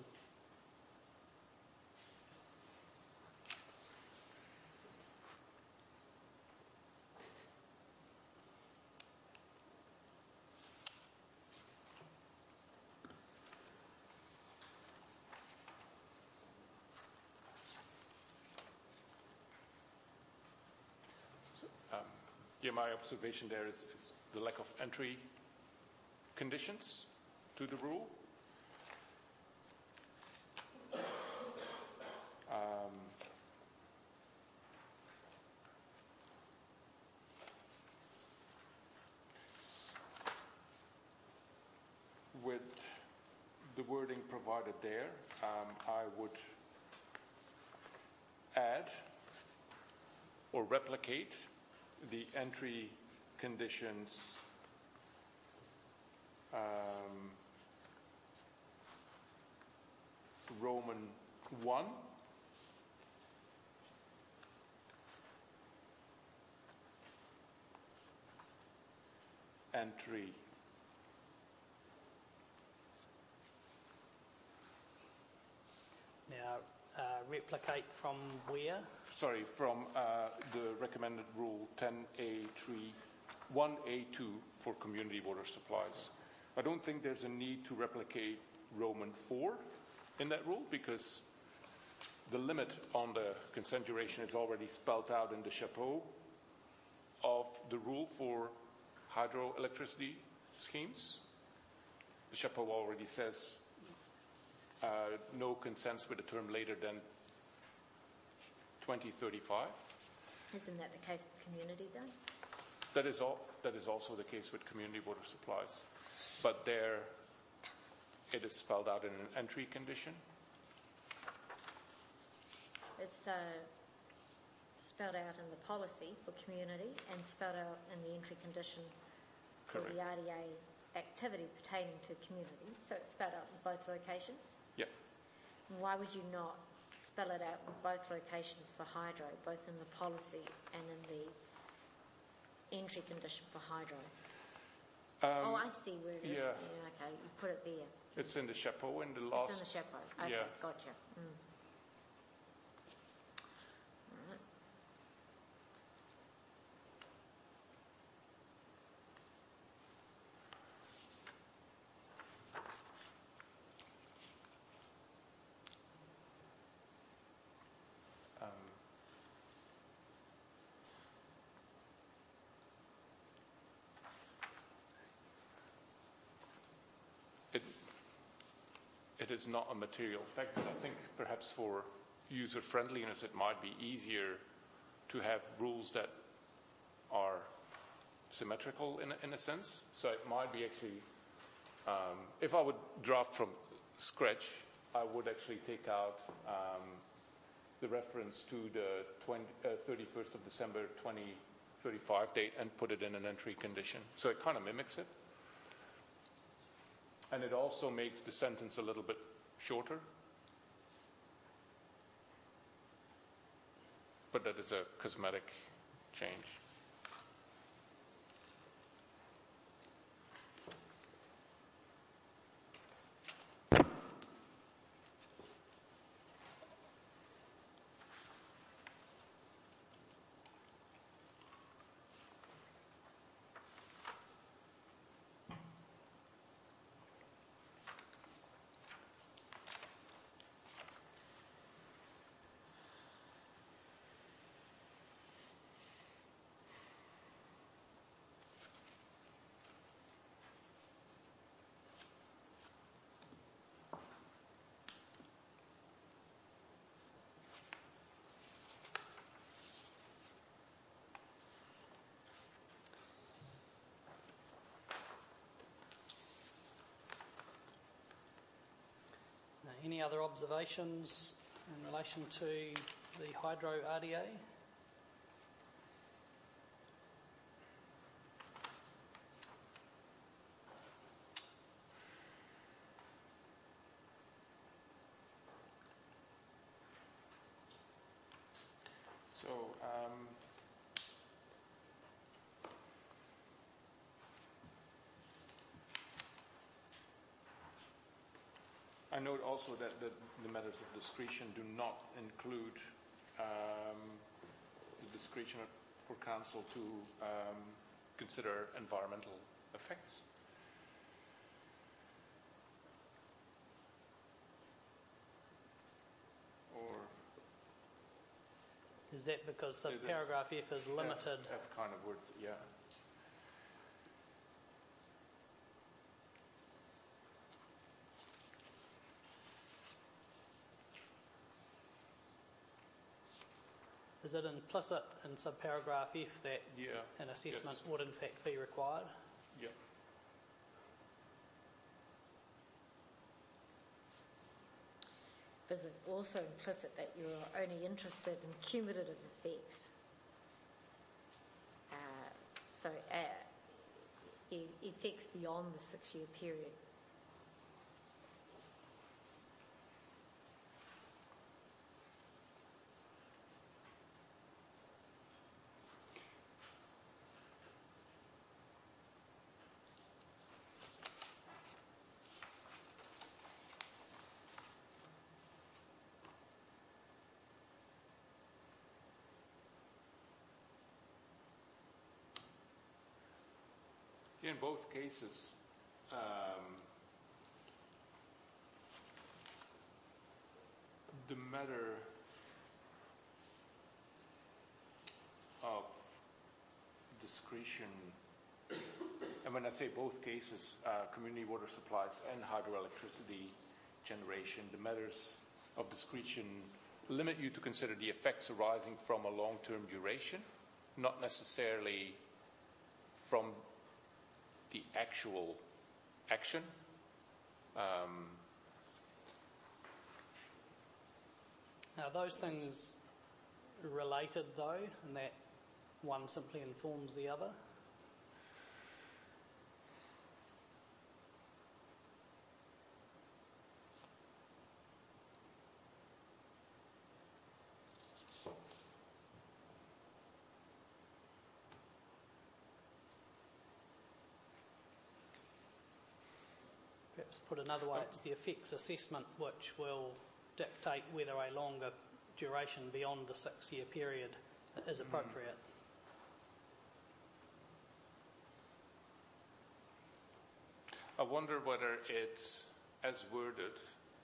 Yeah, my observation there is the lack of entry conditions to the rule. With the wording provided there, I would add or replicate the entry conditions Roman 1 entry. Now, replicate from where? Sorry, from the recommended rule 10A3, 1A2 for community water supplies. I don't think there's a need to replicate Roman 4 in that rule because the limit on the consent duration is already spelled out in the chapeau of the rule for hydroelectricity schemes. The chapeau already says no consents with a term later than 2035. Isn't that the case with community though? That is also the case with community water supplies. But there it is spelled out in an entry condition. It's spelled out in the policy for community and spelled out in the entry condition for Correct. the RDA activity pertaining to community. So it's spelled out in both locations? Yeah. Why would you not spell it out in both locations for hydro, both in the policy and in the entry condition for hydro? I see where it is. Yeah. Okay, you put it there. It's in the chapeau in the last. It's in the chapeau. Okay, Yeah. gotcha. All right. It is not a material fact, but I think perhaps for user-friendliness, it might be easier to have rules that are symmetrical in a sense. So it might be actually, if I would draft from scratch, I would actually take out the reference to the 31st of December 2035 date and put it in an entry condition. So it kind of mimics it. And it also makes the sentence a little bit shorter. But that is a cosmetic change. Any other observations in relation to the hydro RDA? So, I note also that the matters of discretion do not include the discretion for council to consider environmental effects. Or is that because subparagraph F is limited? F kind of words, yeah. Is it implicit in subparagraph F that an assessment would in fact be required? Yeah. Is it also implicit that you're only interested in cumulative effects? So effects beyond the 6-year period. In both cases, the matter of discretion, and when I say both cases, community water supplies and hydroelectricity generation, the matters of discretion limit you to consider the effects arising from a long-term duration, not necessarily from the actual action. Now, those things related, though, and that one simply informs the other? Perhaps put another way, it's the effects assessment which will dictate whether a longer duration beyond the 6-year period is appropriate. I wonder whether it's as worded,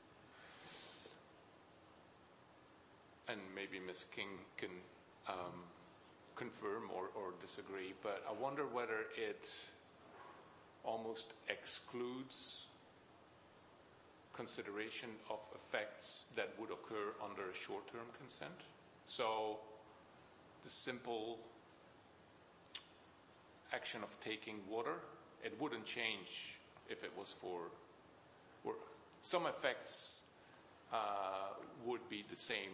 and maybe Ms. King can confirm or disagree, but I wonder whether it almost excludes consideration of effects that would occur under a short-term consent. So the simple action of taking water, it wouldn't change if it was for, or some effects would be the same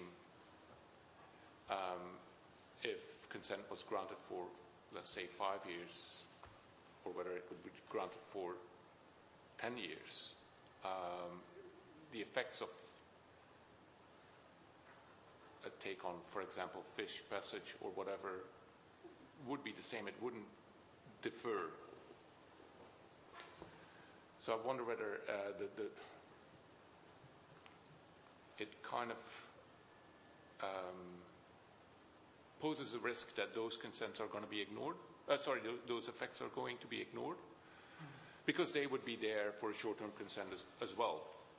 if consent was granted for, let's say, 5 years, or whether it would be granted for 10 years. The effects of a take on, for example, fish passage or whatever would be the same. It wouldn't differ. So I wonder whether it kind of poses a risk that those consents are going to be ignored. Those effects are going to be ignored because they would be there for a short-term consent as well.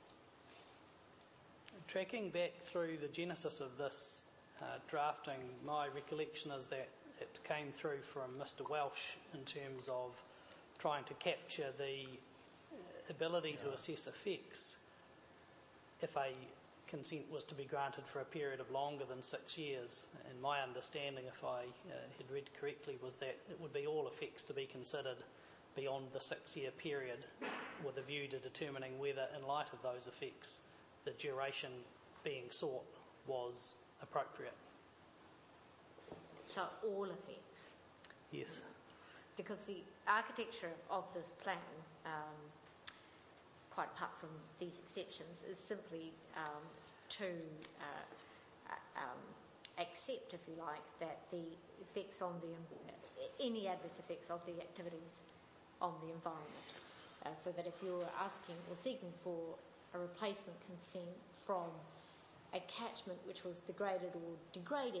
Tracking back through the genesis of this drafting, my recollection is that it came through from Mr. Welsh in terms of trying to capture the ability to assess effects if a consent was to be granted for a period of longer than 6 years. And my understanding, if I had read correctly, was that it would be all effects to be considered beyond the 6-year period with a view to determining whether, in light of those effects, the duration being sought was appropriate. So all effects? Yes. Because the architecture of this plan, quite apart from these exceptions, is simply to accept, if you like, that the effects on any adverse effects of the activities on the environment. So that if you're asking or seeking for a replacement consent from a catchment which was degraded or degrading,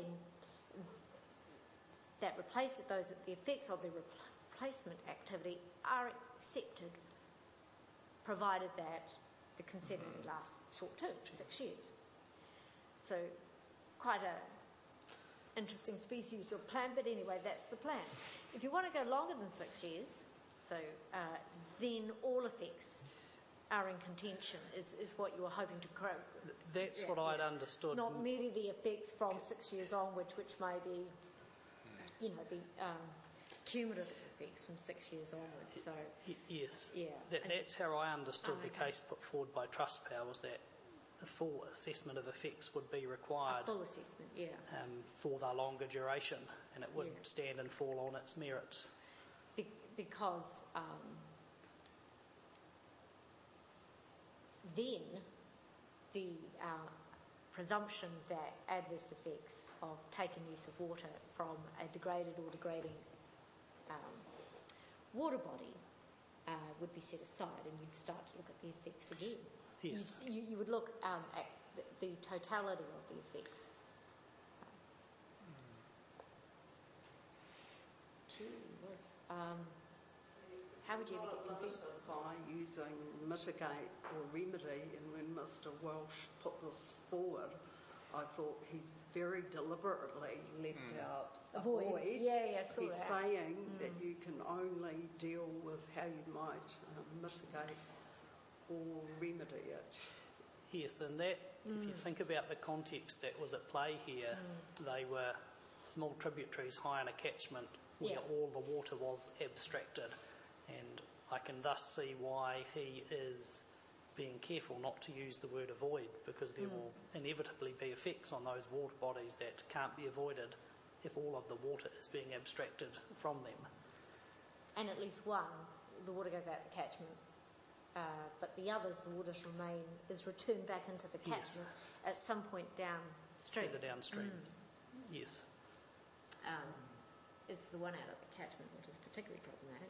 that the effects of the replacement activity are accepted, provided that the consent only lasts short term, 6 years. So quite an interesting species of plan, but anyway, that's the plan. If you want to go longer than 6 years, then all effects are in contention, is what you were hoping to grow. That's what I'd understood. Not merely the effects from 6 years onwards, which may be, the cumulative effects from 6 years onwards. So yes, yeah, that's how I understood the case put forward by Trustpower, was that a full assessment of effects would be required. A full assessment, yeah. For the longer duration, and it would stand and fall on its merits. Because then the presumption that adverse effects of taking use of water from a degraded or degrading water body would be set aside, and you'd start to look at the effects again. Yes. You would look at the totality of the effects. How would you ever get consent? By using mitigate or remedy, and when Mr. Welsh put this forward, I thought he's very deliberately left out avoid. Yeah, I saw he's that. saying that you can only deal with how you might mitigate or remedy it. Yes, and that, if you think about the context that was at play here, they were small tributaries high in a catchment where all the water was abstracted, and I can thus see why he is being careful not to use the word avoid, because there will inevitably be effects on those water bodies that can't be avoided if all of the water is being abstracted from them. And at least one, the water goes out the catchment, but the others, the water is returned back into the catchment at some point downstream. Further downstream, yes. It's the one out of the catchment which is particularly problematic.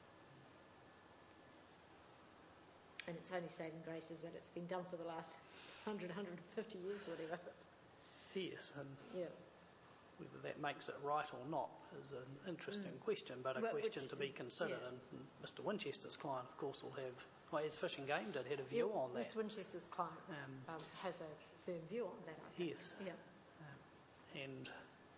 And its only saving grace is that it's been done for the last 100, 150 years or whatever. Yes, and whether that makes it right or not is an interesting question, but a question to be considered. And Mr. Winchester's client, of course, will have, as Fish and Game did, had a view on that. Mr. Winchester's client has a firm view on that, I think. Yes. Yeah. And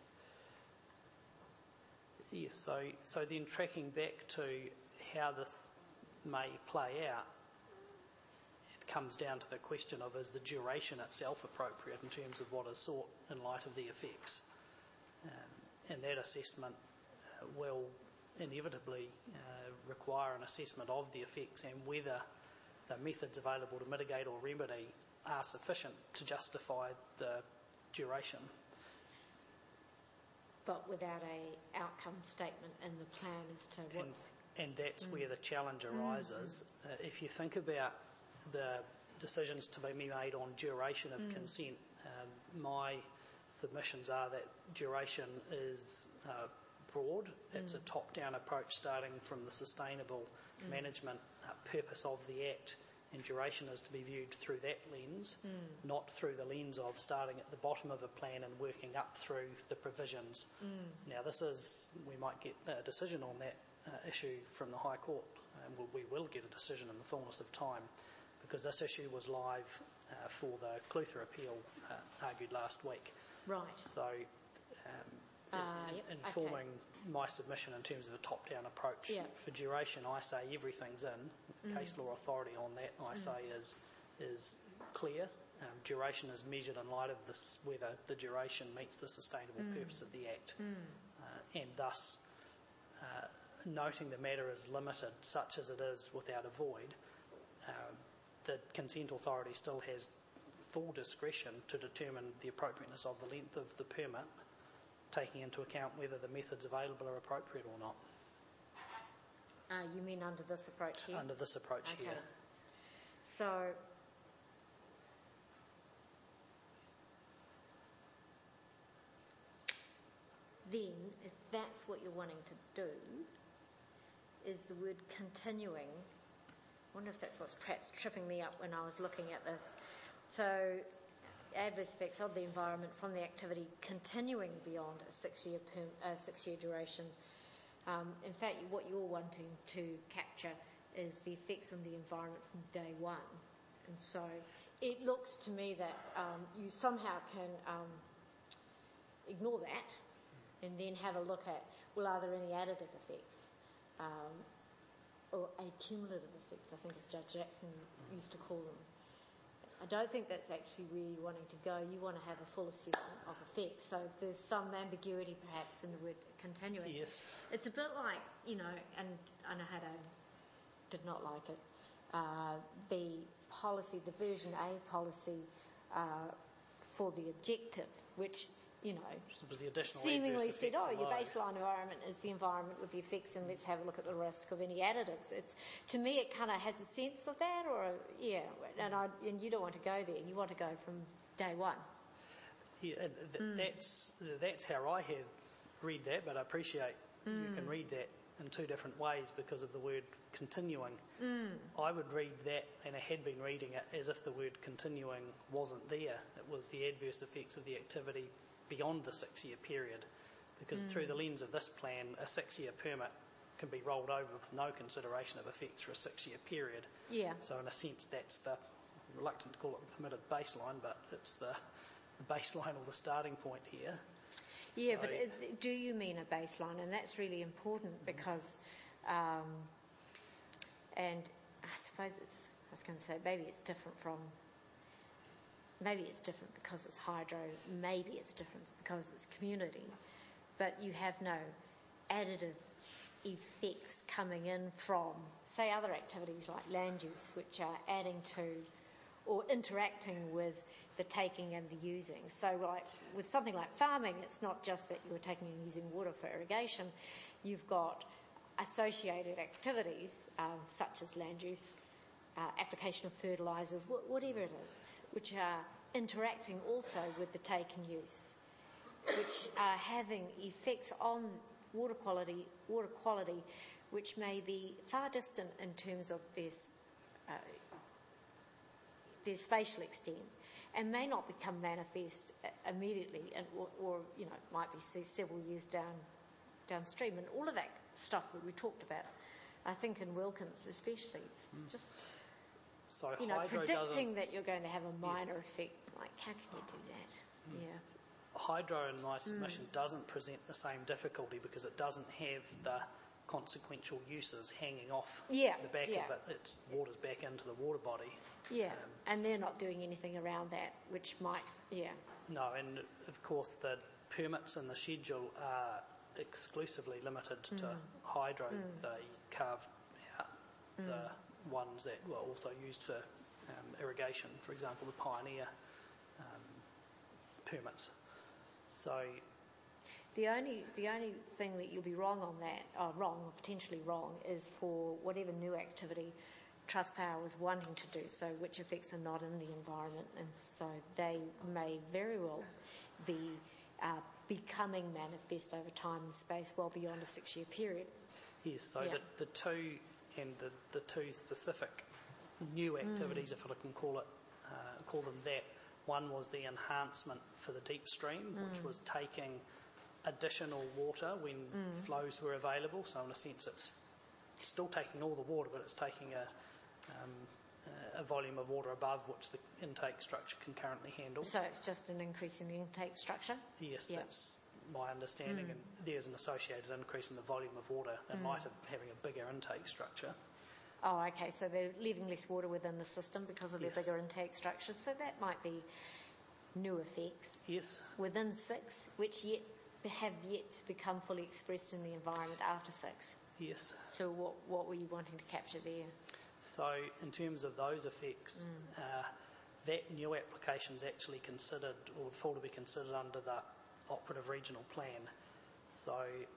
yes, so then tracking back to how this may play out, it comes down to the question of, is the duration itself appropriate in terms of what is sought in light of the effects? And that assessment will inevitably require an assessment of the effects and whether the methods available to mitigate or remedy are sufficient to justify the duration. But without a outcome statement in the plan as to what's... And that's where the challenge arises. If you think about the decisions to be made on duration of consent, my submissions are that duration is broad. It's a top-down approach starting from the sustainable management purpose of the Act, and duration is to be viewed through that lens, not through the lens of starting at the bottom of a plan and working up through the provisions. Now, we might get a decision on that issue from the High Court, and we will get a decision in the fullness of time, because this issue was live for the Clutha appeal argued last week. Right. So informing my submission in terms of a top-down approach for duration, I say everything's in. The case law authority on that, I say, is clear. Duration is measured in light of this, whether the duration meets the sustainable purpose of the Act, and thus noting the matter is limited, such as it is, without a void. The consent authority still has full discretion to determine the appropriateness of the length of the permit, taking into account whether the methods available are appropriate or not. You mean under this approach here? Under this approach here. So, then, if that's what you're wanting to do, is the word continuing. I wonder if that's what's perhaps tripping me up when I was looking at this. So, adverse effects of the environment from the activity continuing beyond a 6-year duration. In fact, what you're wanting to capture is the effects on the environment from day one. And so it looks to me that you somehow can ignore that and then have a look at, well, are there any additive effects or accumulative effects, I think as Judge Jackson used to call them. I don't think that's actually where you're wanting to go. You want to have a full assessment of effects. So there's some ambiguity perhaps in the word continuing. Yes. It's a bit like, and I know Hato did not like it, the policy, the version A policy for the objective, which, the additional seemingly said, your alone. baseline environment is the environment with the effects, and let's have a look at the risk of any additives. To me, it kind of has a sense of that, and you don't want to go there. You want to go from day one. Yeah, that's how I have read that, but I appreciate you can read that in two different ways because of the word continuing. I would read that, and I had been reading it, as if the word continuing wasn't there. It was the adverse effects of the activity beyond the 6-year period, because through the lens of this plan, a 6-year permit can be rolled over with no consideration of effects for a 6-year period. Yeah. So in a sense, that's I'm reluctant to call it the permitted baseline, but it's the baseline or the starting point here. Yeah, so, but do you mean a baseline? And that's really important because, and I suppose I was going to say, maybe it's different because it's hydro, maybe it's different because it's community, but you have no additive effects coming in from, say, other activities like land use, which are adding to or interacting with the taking and the using. So like with something like farming, it's not just that you're taking and using water for irrigation. You've got associated activities such as land use, application of fertilisers, whatever it is, which are interacting also with the take and use, which are having effects on water quality, which may be far distant in terms of their spatial extent, and may not become manifest immediately, or might be several years downstream, and all of that stuff that we talked about. I think in Wilkins especially, it's just predicting that you're going to have a minor effect. Like, how can you do that? Yeah. Hydro in my submission doesn't present the same difficulty because it doesn't have the consequential uses hanging off Yeah, the back yeah. of it. It's water's back into the water body. Yeah, and they're not doing anything around that, which might, No, and of course the permits in the schedule are exclusively limited to hydro. They carve out the ones that were also used for irrigation, for example, the Pioneer permits. So The only thing that you'll be wrong on that, or potentially wrong, is for whatever new activity Trustpower was wanting to do, so which effects are not in the environment, and so they may very well be becoming manifest over time and space well beyond a 6-year period. yes, so the two and the two specific new activities, if I can call them that. One was the enhancement for the deep stream, which was taking additional water when flows were available. So in a sense, it's still taking all the water, but it's taking a volume of water above which the intake structure can currently handle. So it's just an increase in the intake structure? Yes, that's my understanding, and there's an associated increase in the volume of water in light of having a bigger intake structure. Oh, okay, so they're leaving less water within the system because of their bigger intake structure, so that might be new effects. Yes. Within 6, which have yet to become fully expressed in the environment after 6. Yes. So what were you wanting to capture there? So in terms of those effects, that new application is actually considered, or would fall to be considered under the operative regional plan. So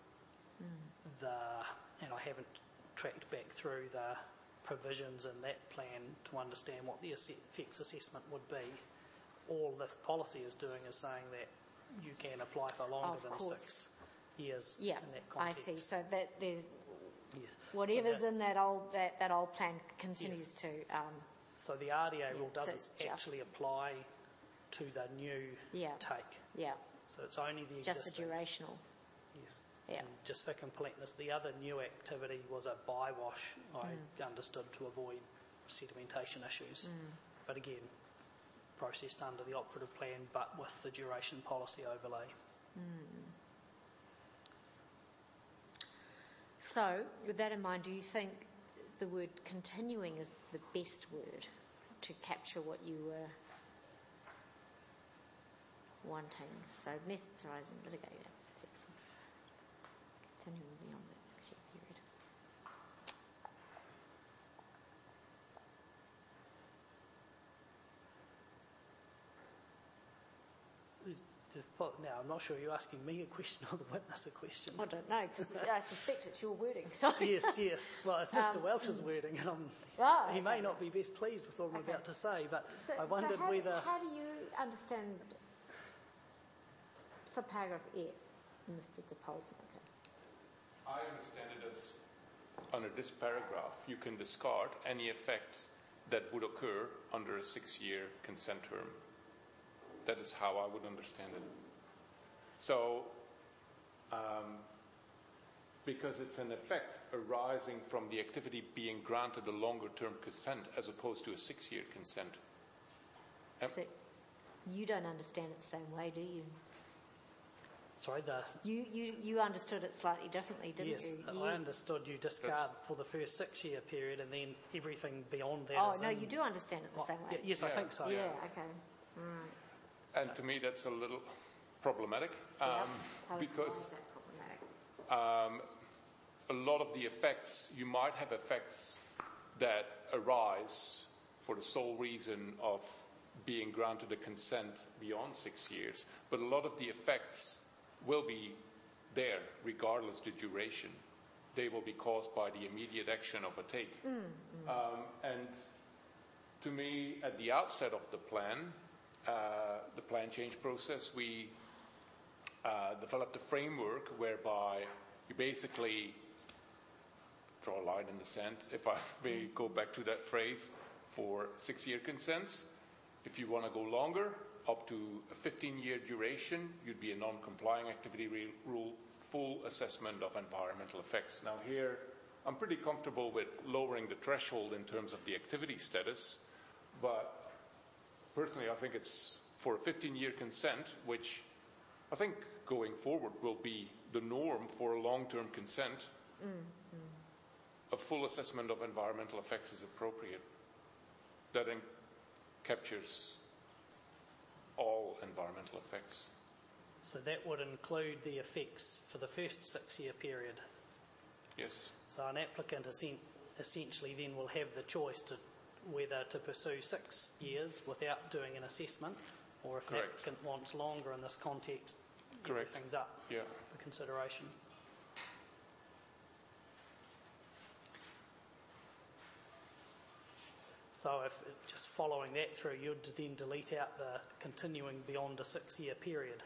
and I haven't tracked back through the provisions in that plan to understand what the effects assessment would be. All this policy is doing is saying that you can apply for longer than 6 years in that context. I see. So that there's Yes. whatever's So in that old plan continues to. So the RDA rule so doesn't it's just- actually apply to the new take. Yeah. So it's only the Just existing. the durational. Yes. Yeah. And just for completeness, the other new activity was a bywash, I understood, to avoid sedimentation issues. But again, processed under the operative plan, but with the duration policy overlay. So, with that in mind, do you think the word continuing is the best word to capture what you were wanting? So, methods arising, mitigating effects, continuing beyond that 6-year period. Now, I'm not sure you're asking me a question or the witness a question. I don't know, because I suspect it's your wording. Sorry. Yes. Well, it's Mr. Welch's wording. He may not be best pleased with what I'm about to say, but I wondered whether... How do you understand subparagraph F, Mr. De Polsmaker? I understand it as, under this paragraph, you can discard any effects that would occur under a 6-year consent term. That is how I would understand it. So, because it's an effect arising from the activity being granted a longer-term consent as opposed to a 6-year consent. So you don't understand it the same way, do you? Sorry, You understood it slightly differently, didn't you? Yes, I understood you discard for the first 6-year period and then everything beyond that. Oh, no, you do understand it the same way. Yes, I think so. Yeah, okay. Right. And to me, that's a little problematic because Why is that problematic? a lot of the effects, you might have effects that arise for the sole reason of being granted a consent beyond 6 years, but a lot of the effects will be there regardless the duration. They will be caused by the immediate action of a take. And to me, at the outset of the plan change process, we developed a framework whereby you basically draw a line in the sand, if I may go back to that phrase, for 6-year consents. If you want to go longer, up to a 15-year duration, you'd be a non-complying activity rule, full assessment of environmental effects. Now here, I'm pretty comfortable with lowering the threshold in terms of the activity status, but personally I think it's for a 15-year consent, which I think going forward will be the norm for a long-term consent. a full assessment of environmental effects is appropriate. That captures all environmental effects. So that would include the effects for the first 6-year period? Yes. So an applicant essentially then will have the choice to whether to pursue 6 years without doing an assessment, or if an applicant wants longer in this context, everything's up for consideration. So if just following that through, you'd then delete out the continuing beyond a 6-year period.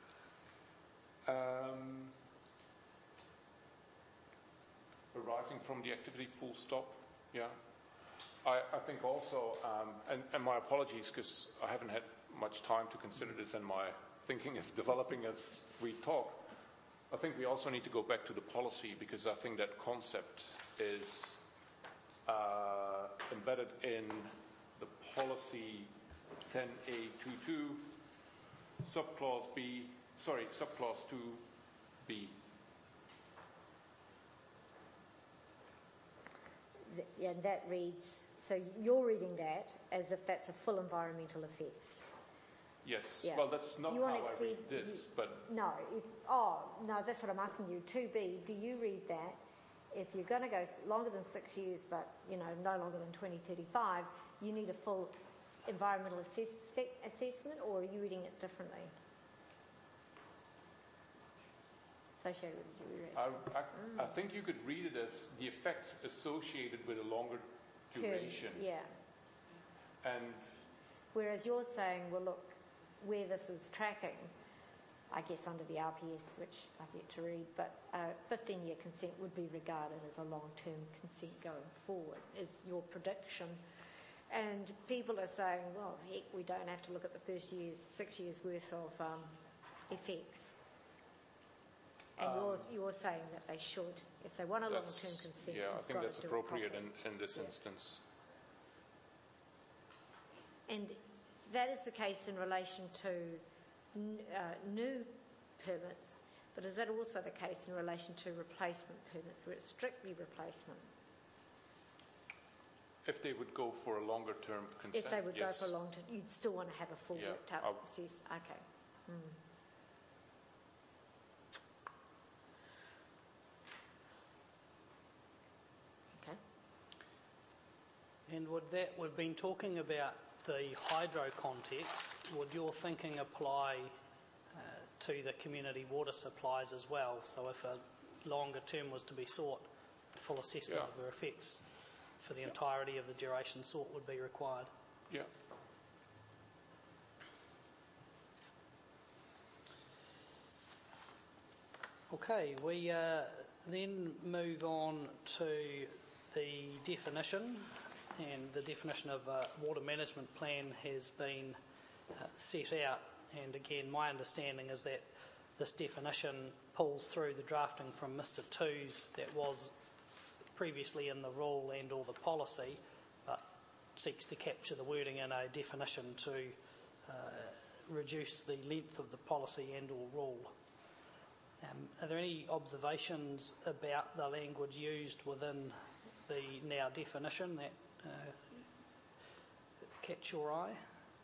Arising from the activity, full stop. Yeah. I think also, and my apologies because I haven't had much time to consider this and my thinking is developing as we talk. I think we also need to go back to the policy because I think that concept is embedded in the policy 10A22, subclause 2B. Yeah, that reads, so you're reading that as if that's a full environmental effects. Yes. Yeah. Well, that's not how I read this, but... No, that's what I'm asking you. 2B, do you read that if you're going to go longer than 6 years, but, no longer than 2035, you need a full environmental assessment, or are you reading it differently? Associated with I think you could read it as the effects associated with a longer duration. Yeah. And whereas you're saying, well, look, where this is tracking, I guess under the RPS, which I've yet to read, but 15-year consent would be regarded as a long-term consent going forward, is your prediction. And people are saying, well, heck, we don't have to look at the first 6 years worth of effects. And you're saying that they should, if they want a long-term consent. Yeah, I think that's appropriate in this instance. And that is the case in relation to new permits, but is that also the case in relation to replacement permits, where it's strictly replacement? If they would go for a longer term consent, if they would yes. go for a long term, you'd still want to have a full worked out assess. Okay. Okay. And we've been talking about the hydro context. Would your thinking apply to the community water supplies as well? So if a longer term was to be sought, full assessment of their effects for the entirety of the duration sought would be required? Yeah. Okay, we then move on to the definition, and the definition of a water management plan has been set out, and again my understanding is that this definition pulls through the drafting from Mr. Too's that was previously in the rule and or the policy, but seeks to capture the wording in a definition to reduce the length of the policy and or rule. Are there any observations about the language used within the now definition that catch your eye?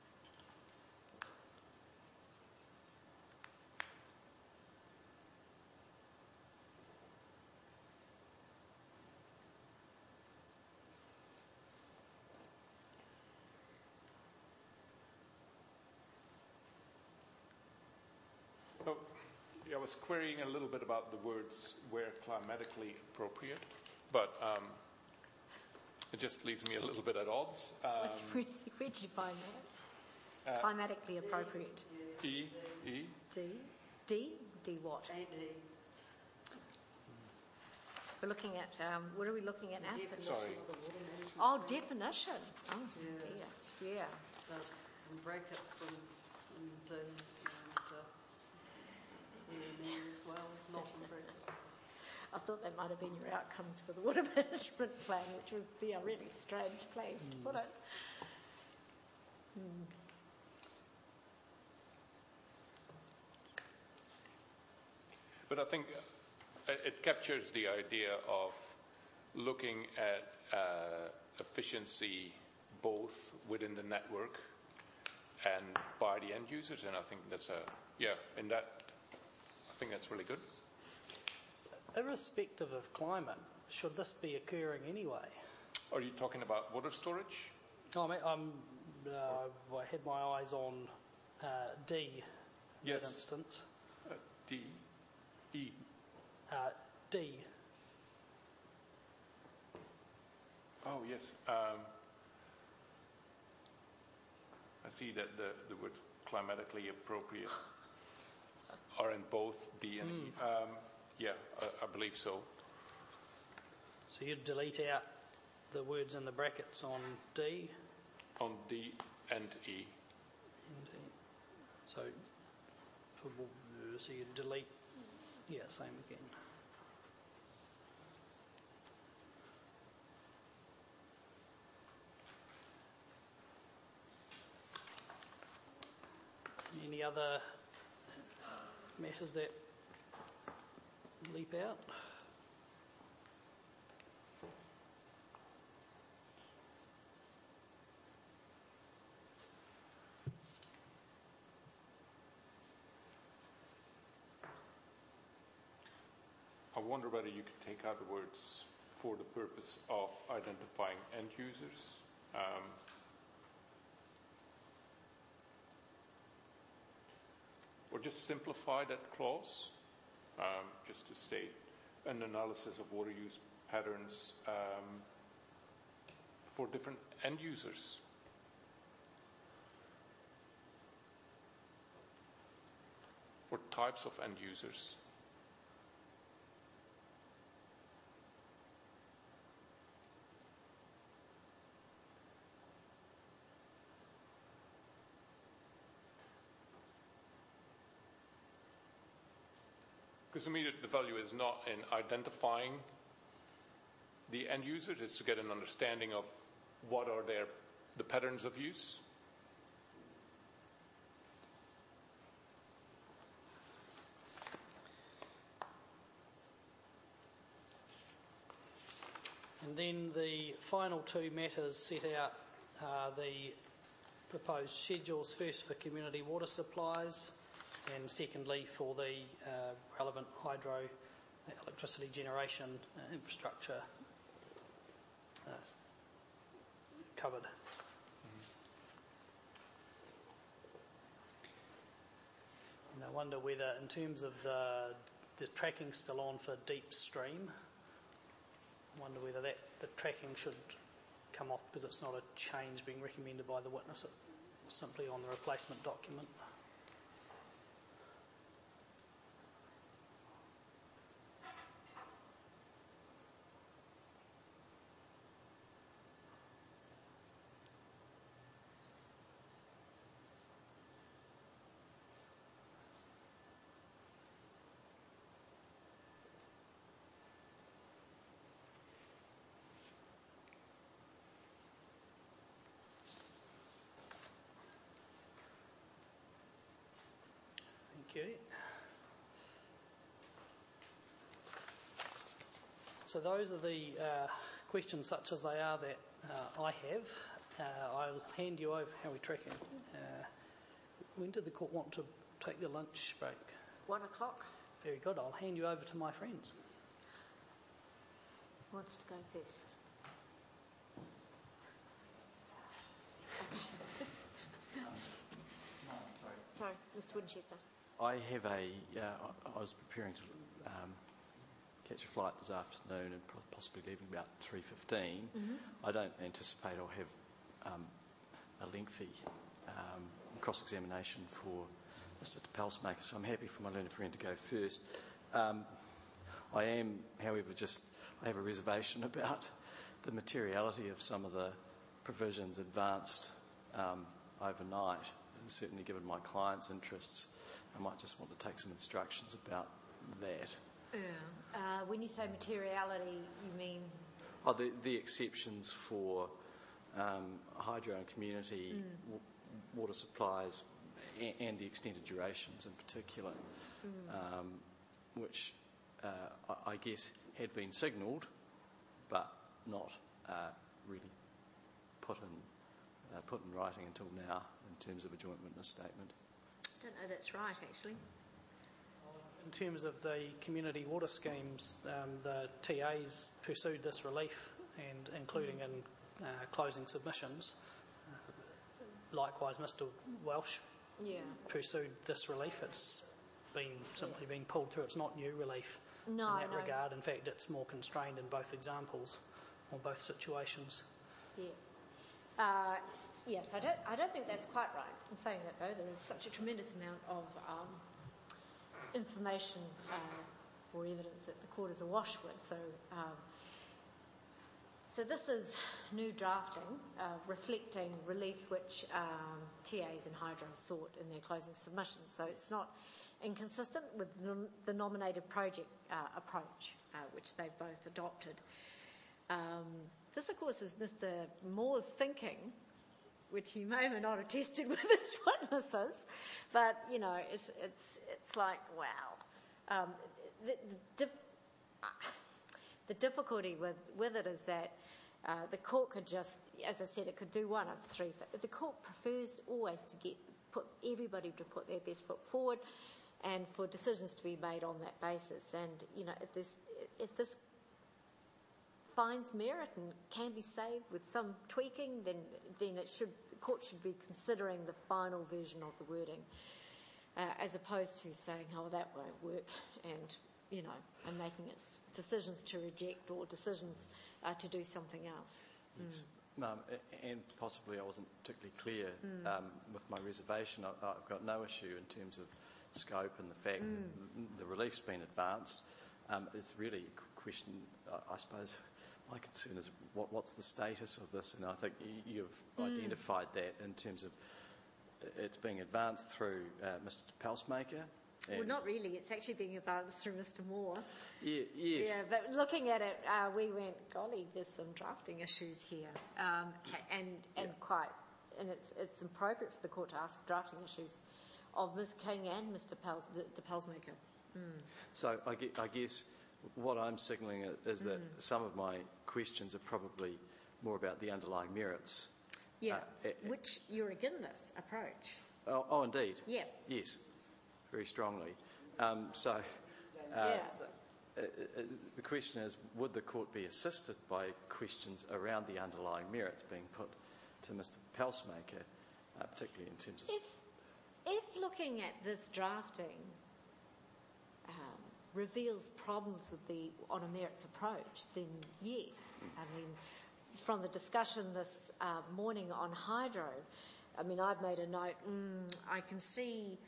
I was querying a little bit about the words where climatically appropriate, but it just leaves me a little bit at odds. Where did you find that? Climatically appropriate. E? D what? We're looking at, what are we looking at now? Sorry. Oh, definition. Oh, yeah. That's in brackets and D and as well, not in brackets. I thought that might have been your outcomes for the water management plan, which would be a really strange place to put it. But I think it captures the idea of looking at efficiency both within the network and by the end users, and I think that's I think that's really good. Irrespective of climate, should this be occurring anyway? Are you talking about water storage? I had my eyes on D in that instance. D. E. D. Oh, yes. I see that the words climatically appropriate are in both D and E. Yeah, I believe so. So you'd delete out the words in the brackets on D? On D and E. So you delete, same again. Any other matters that leap out? I wonder whether you could take out the words for the purpose of identifying end users. Or just simplify that clause, just to state an analysis of water use patterns for different end users. Or types of end users. Because to me, the value is not in identifying the end users, it's to get an understanding of what are the patterns of use. And then the final two matters set out the proposed schedules, first for community water supplies, and secondly for the relevant hydro electricity generation infrastructure covered. And I wonder whether, in terms of the tracking still on for deep stream, I wonder whether the tracking should come off because it's not a change being recommended by the witness, it's simply on the replacement document. So those are the questions, such as they are, that I have. I'll hand you over. How are we tracking? When did the court want to take the lunch break? 1 o'clock. Very good. I'll hand you over to my friends. Who wants to go first? Sorry, Mr. Winchester. I have I was preparing to catch a flight this afternoon and possibly leaving about 3:15. I don't anticipate I'll have a lengthy cross-examination for Mr. de Pelsmaker, so I'm happy for my learned friend to go first. I am, however, I have a reservation about the materiality of some of the provisions advanced overnight, and certainly given my client's interests, I might just want to take some instructions about that. When you say materiality, you mean? The exceptions for hydro and community water supplies and the extended durations in particular, which I guess, had been signalled, but not really put in writing until now in terms of a joint witness statement. I don't know that's right, actually. In terms of the community water schemes, the TAs pursued this relief, and including in closing submissions. Likewise, Mr. Welsh pursued this relief. It's simply been pulled through. It's not new relief in that regard. In fact, it's more constrained in both examples or both situations. Yeah. Yes, I don't think that's quite right in saying that, though. There is such a tremendous amount of information or evidence that the court is awash with. So this is new drafting, reflecting relief which TAs and Hydro sought in their closing submissions. So it's not inconsistent with the nominated project approach, which they've both adopted. This, of course, is Mr. Moore's thinking, which he may or may not have tested with his witnesses, but it's like, wow. The difficulty with it is that the court could just, as I said, it could do one of three. The court prefers always to put everybody to put their best foot forward, and for decisions to be made on that basis. And if this finds merit and can be saved with some tweaking, then the court should be considering the final version of the wording, as opposed to saying, "Oh, that won't work," and making its decisions to reject or decisions to do something else. Yes. And possibly I wasn't particularly clear with my reservation. I've got no issue in terms of scope and the fact that the relief's been advanced. It's really a question, I suppose. My concern is what's the status of this, and I think you've identified that in terms of it's being advanced through Mr. Pelsmaker. Well, not really. It's actually being advanced through Mr. Moore. Yeah, yes. Yeah, but looking at it, we went, golly, there's some drafting issues here, and it's appropriate for the court to ask drafting issues of Ms. King and Mr. the Pelsmaker. So I guess what I'm signalling is that some of my questions are probably more about the underlying merits. Yeah, which you're against this approach. Oh, indeed. Yeah. Yes, very strongly. The question is, would the court be assisted by questions around the underlying merits being put to Mr. Pelsmaker, particularly in terms of... If looking at this drafting reveals problems on a merits approach, then yes. I mean, from the discussion this morning on hydro, I've made a note, I can see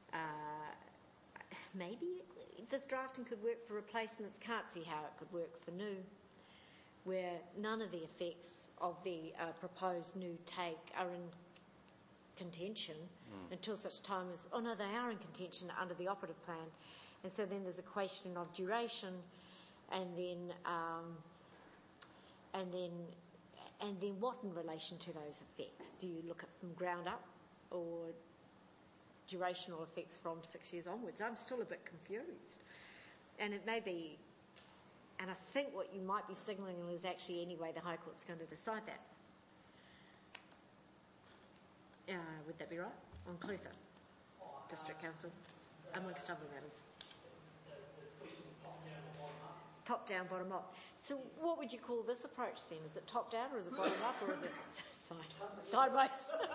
maybe this drafting could work for replacements, can't see how it could work for new, where none of the effects of the proposed new take are in contention until such time as, they are in contention under the operative plan. And so then there's a question of duration, and then what in relation to those effects? Do you look at them ground up or durational effects from 6 years onwards? I'm still a bit confused. And it may be, and I think what you might be signalling is actually anyway the High Court's going to decide that. Would that be right? On Clutha District Council, amongst other matters. Top down, bottom up. So what would you call this approach then? Is it top down, or is it bottom up, or is it sideways?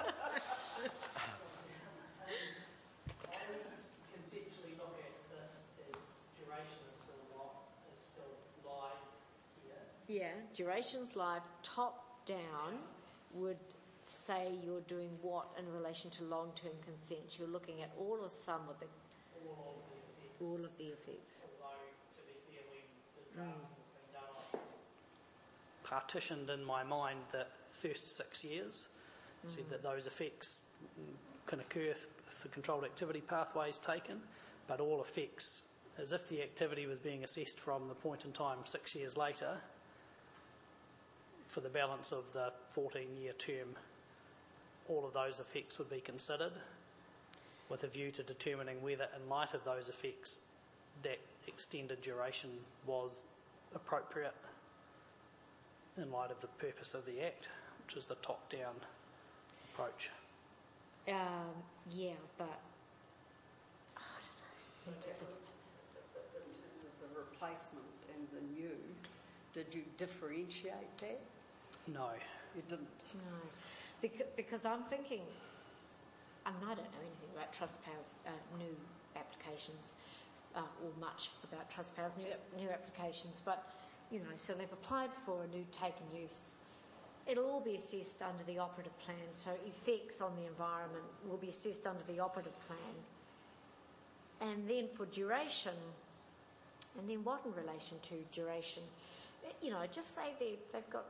I would conceptually look at this as duration is still live here. Yeah, duration's live. Top down would say you're doing what in relation to long-term consent? You're looking at all or some of the... All of the effects. Although, to be fair, when the drafting has been done, I've partitioned in my mind the first 6 years, said that those effects can occur if the controlled activity pathway is taken, but all effects, as if the activity was being assessed from the point in time 6 years later, for the balance of the 14-year term, all of those effects would be considered with a view to determining whether, in light of those effects, that extended duration was appropriate in light of the purpose of the Act, which is the top-down approach. Yeah, but In terms of the replacement and the new, did you differentiate that? No. You didn't? no, because I'm thinking, I don't know anything about Trustpower's new applications, or much about Trustpower's new applications, but, you know, so they've applied for a new taken use. It'll all be assessed under the operative plan, so effects on the environment will be assessed under the operative plan. And then for duration, and then what in relation to duration? You know, just say they've got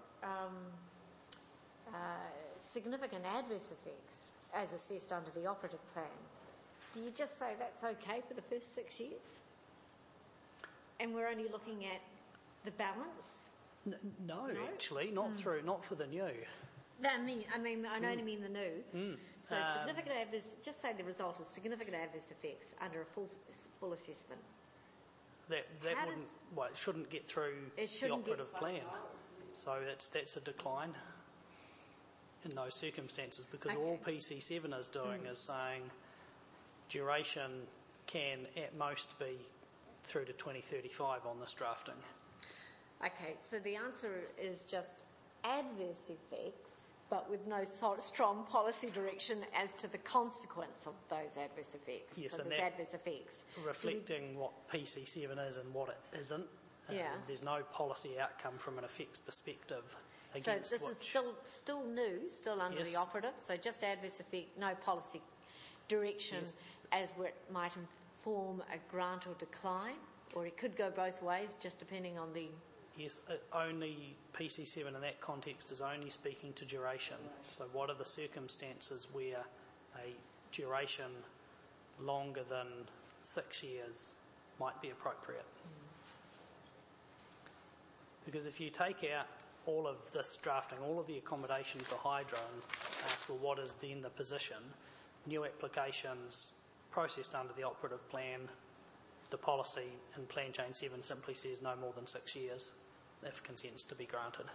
significant adverse effects as assessed under the operative plan. Do you just say that's okay for the first 6 years? And we're only looking at the balance? No, actually, not for the new. I only mean the new. So significant adverse, just say the result is significant adverse effects under a full assessment. That wouldn't, it shouldn't get through the operative plan. So that's a decline in those circumstances, because all PC7 is doing is saying duration can at most be through to 2035 on this drafting. Okay, so the answer is just adverse effects, but with no strong policy direction as to the consequence of those adverse effects. Yes, so and there's that adverse effects. reflecting what PC7 is and what it isn't. There's no policy outcome from an effects perspective. So this is still new, still under the operative, so just adverse effect, no policy direction as what might inform a grant or decline, or it could go both ways, just depending on the... Yes, only PC7 in that context is only speaking to duration. So what are the circumstances where a duration longer than 6 years might be appropriate? Because if you take out all of this drafting, all of the accommodation for hydro, and ask, well, what is then the position? New applications processed under the operative plan, the policy in Plan Change 7 simply says no more than 6 years if consent's to be granted.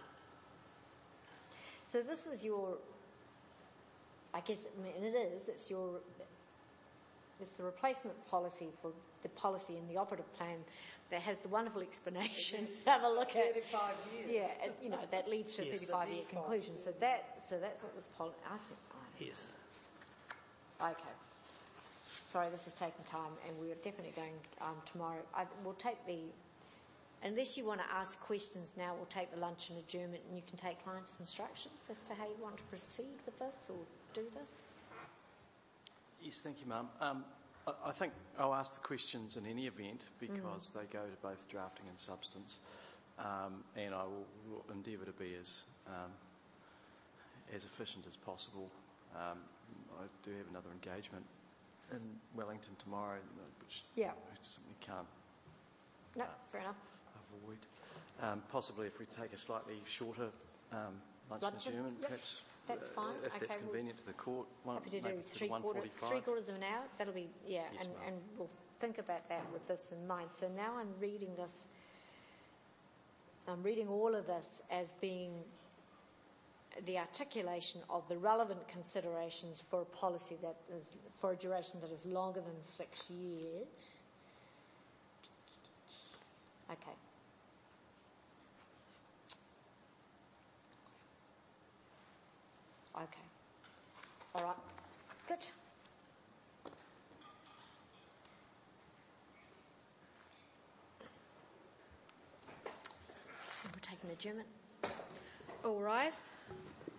So this is your, I guess, it's the replacement policy for the policy in the operative plan that has the wonderful explanation. Have a look at 35 years. Yeah, and, that leads to a 35-year conclusion. So that's what this policy. Yes. Okay. Sorry, this is taking time, and we're definitely going tomorrow. We'll take unless you want to ask questions now, we'll take the lunch and adjournment, and you can take clients' instructions as to how you want to proceed with this or do this. Yes, thank you, Ma'am. I think I'll ask the questions in any event because they go to both drafting and substance, and I will endeavour to be as efficient as possible. I do have another engagement in Wellington tomorrow, which I simply can't fair enough. avoid. Possibly if we take a slightly shorter lunch and adjournment, perhaps. That's fine. If that's convenient to the court. Happy to do 3/4 of an hour. That'll be, yes, and we'll think about that with this in mind. So now I'm reading all of this as being the articulation of the relevant considerations for a policy that is, for a duration that is longer than 6 years. Okay. Okay. All right. Good. We'll take an adjournment. All rise.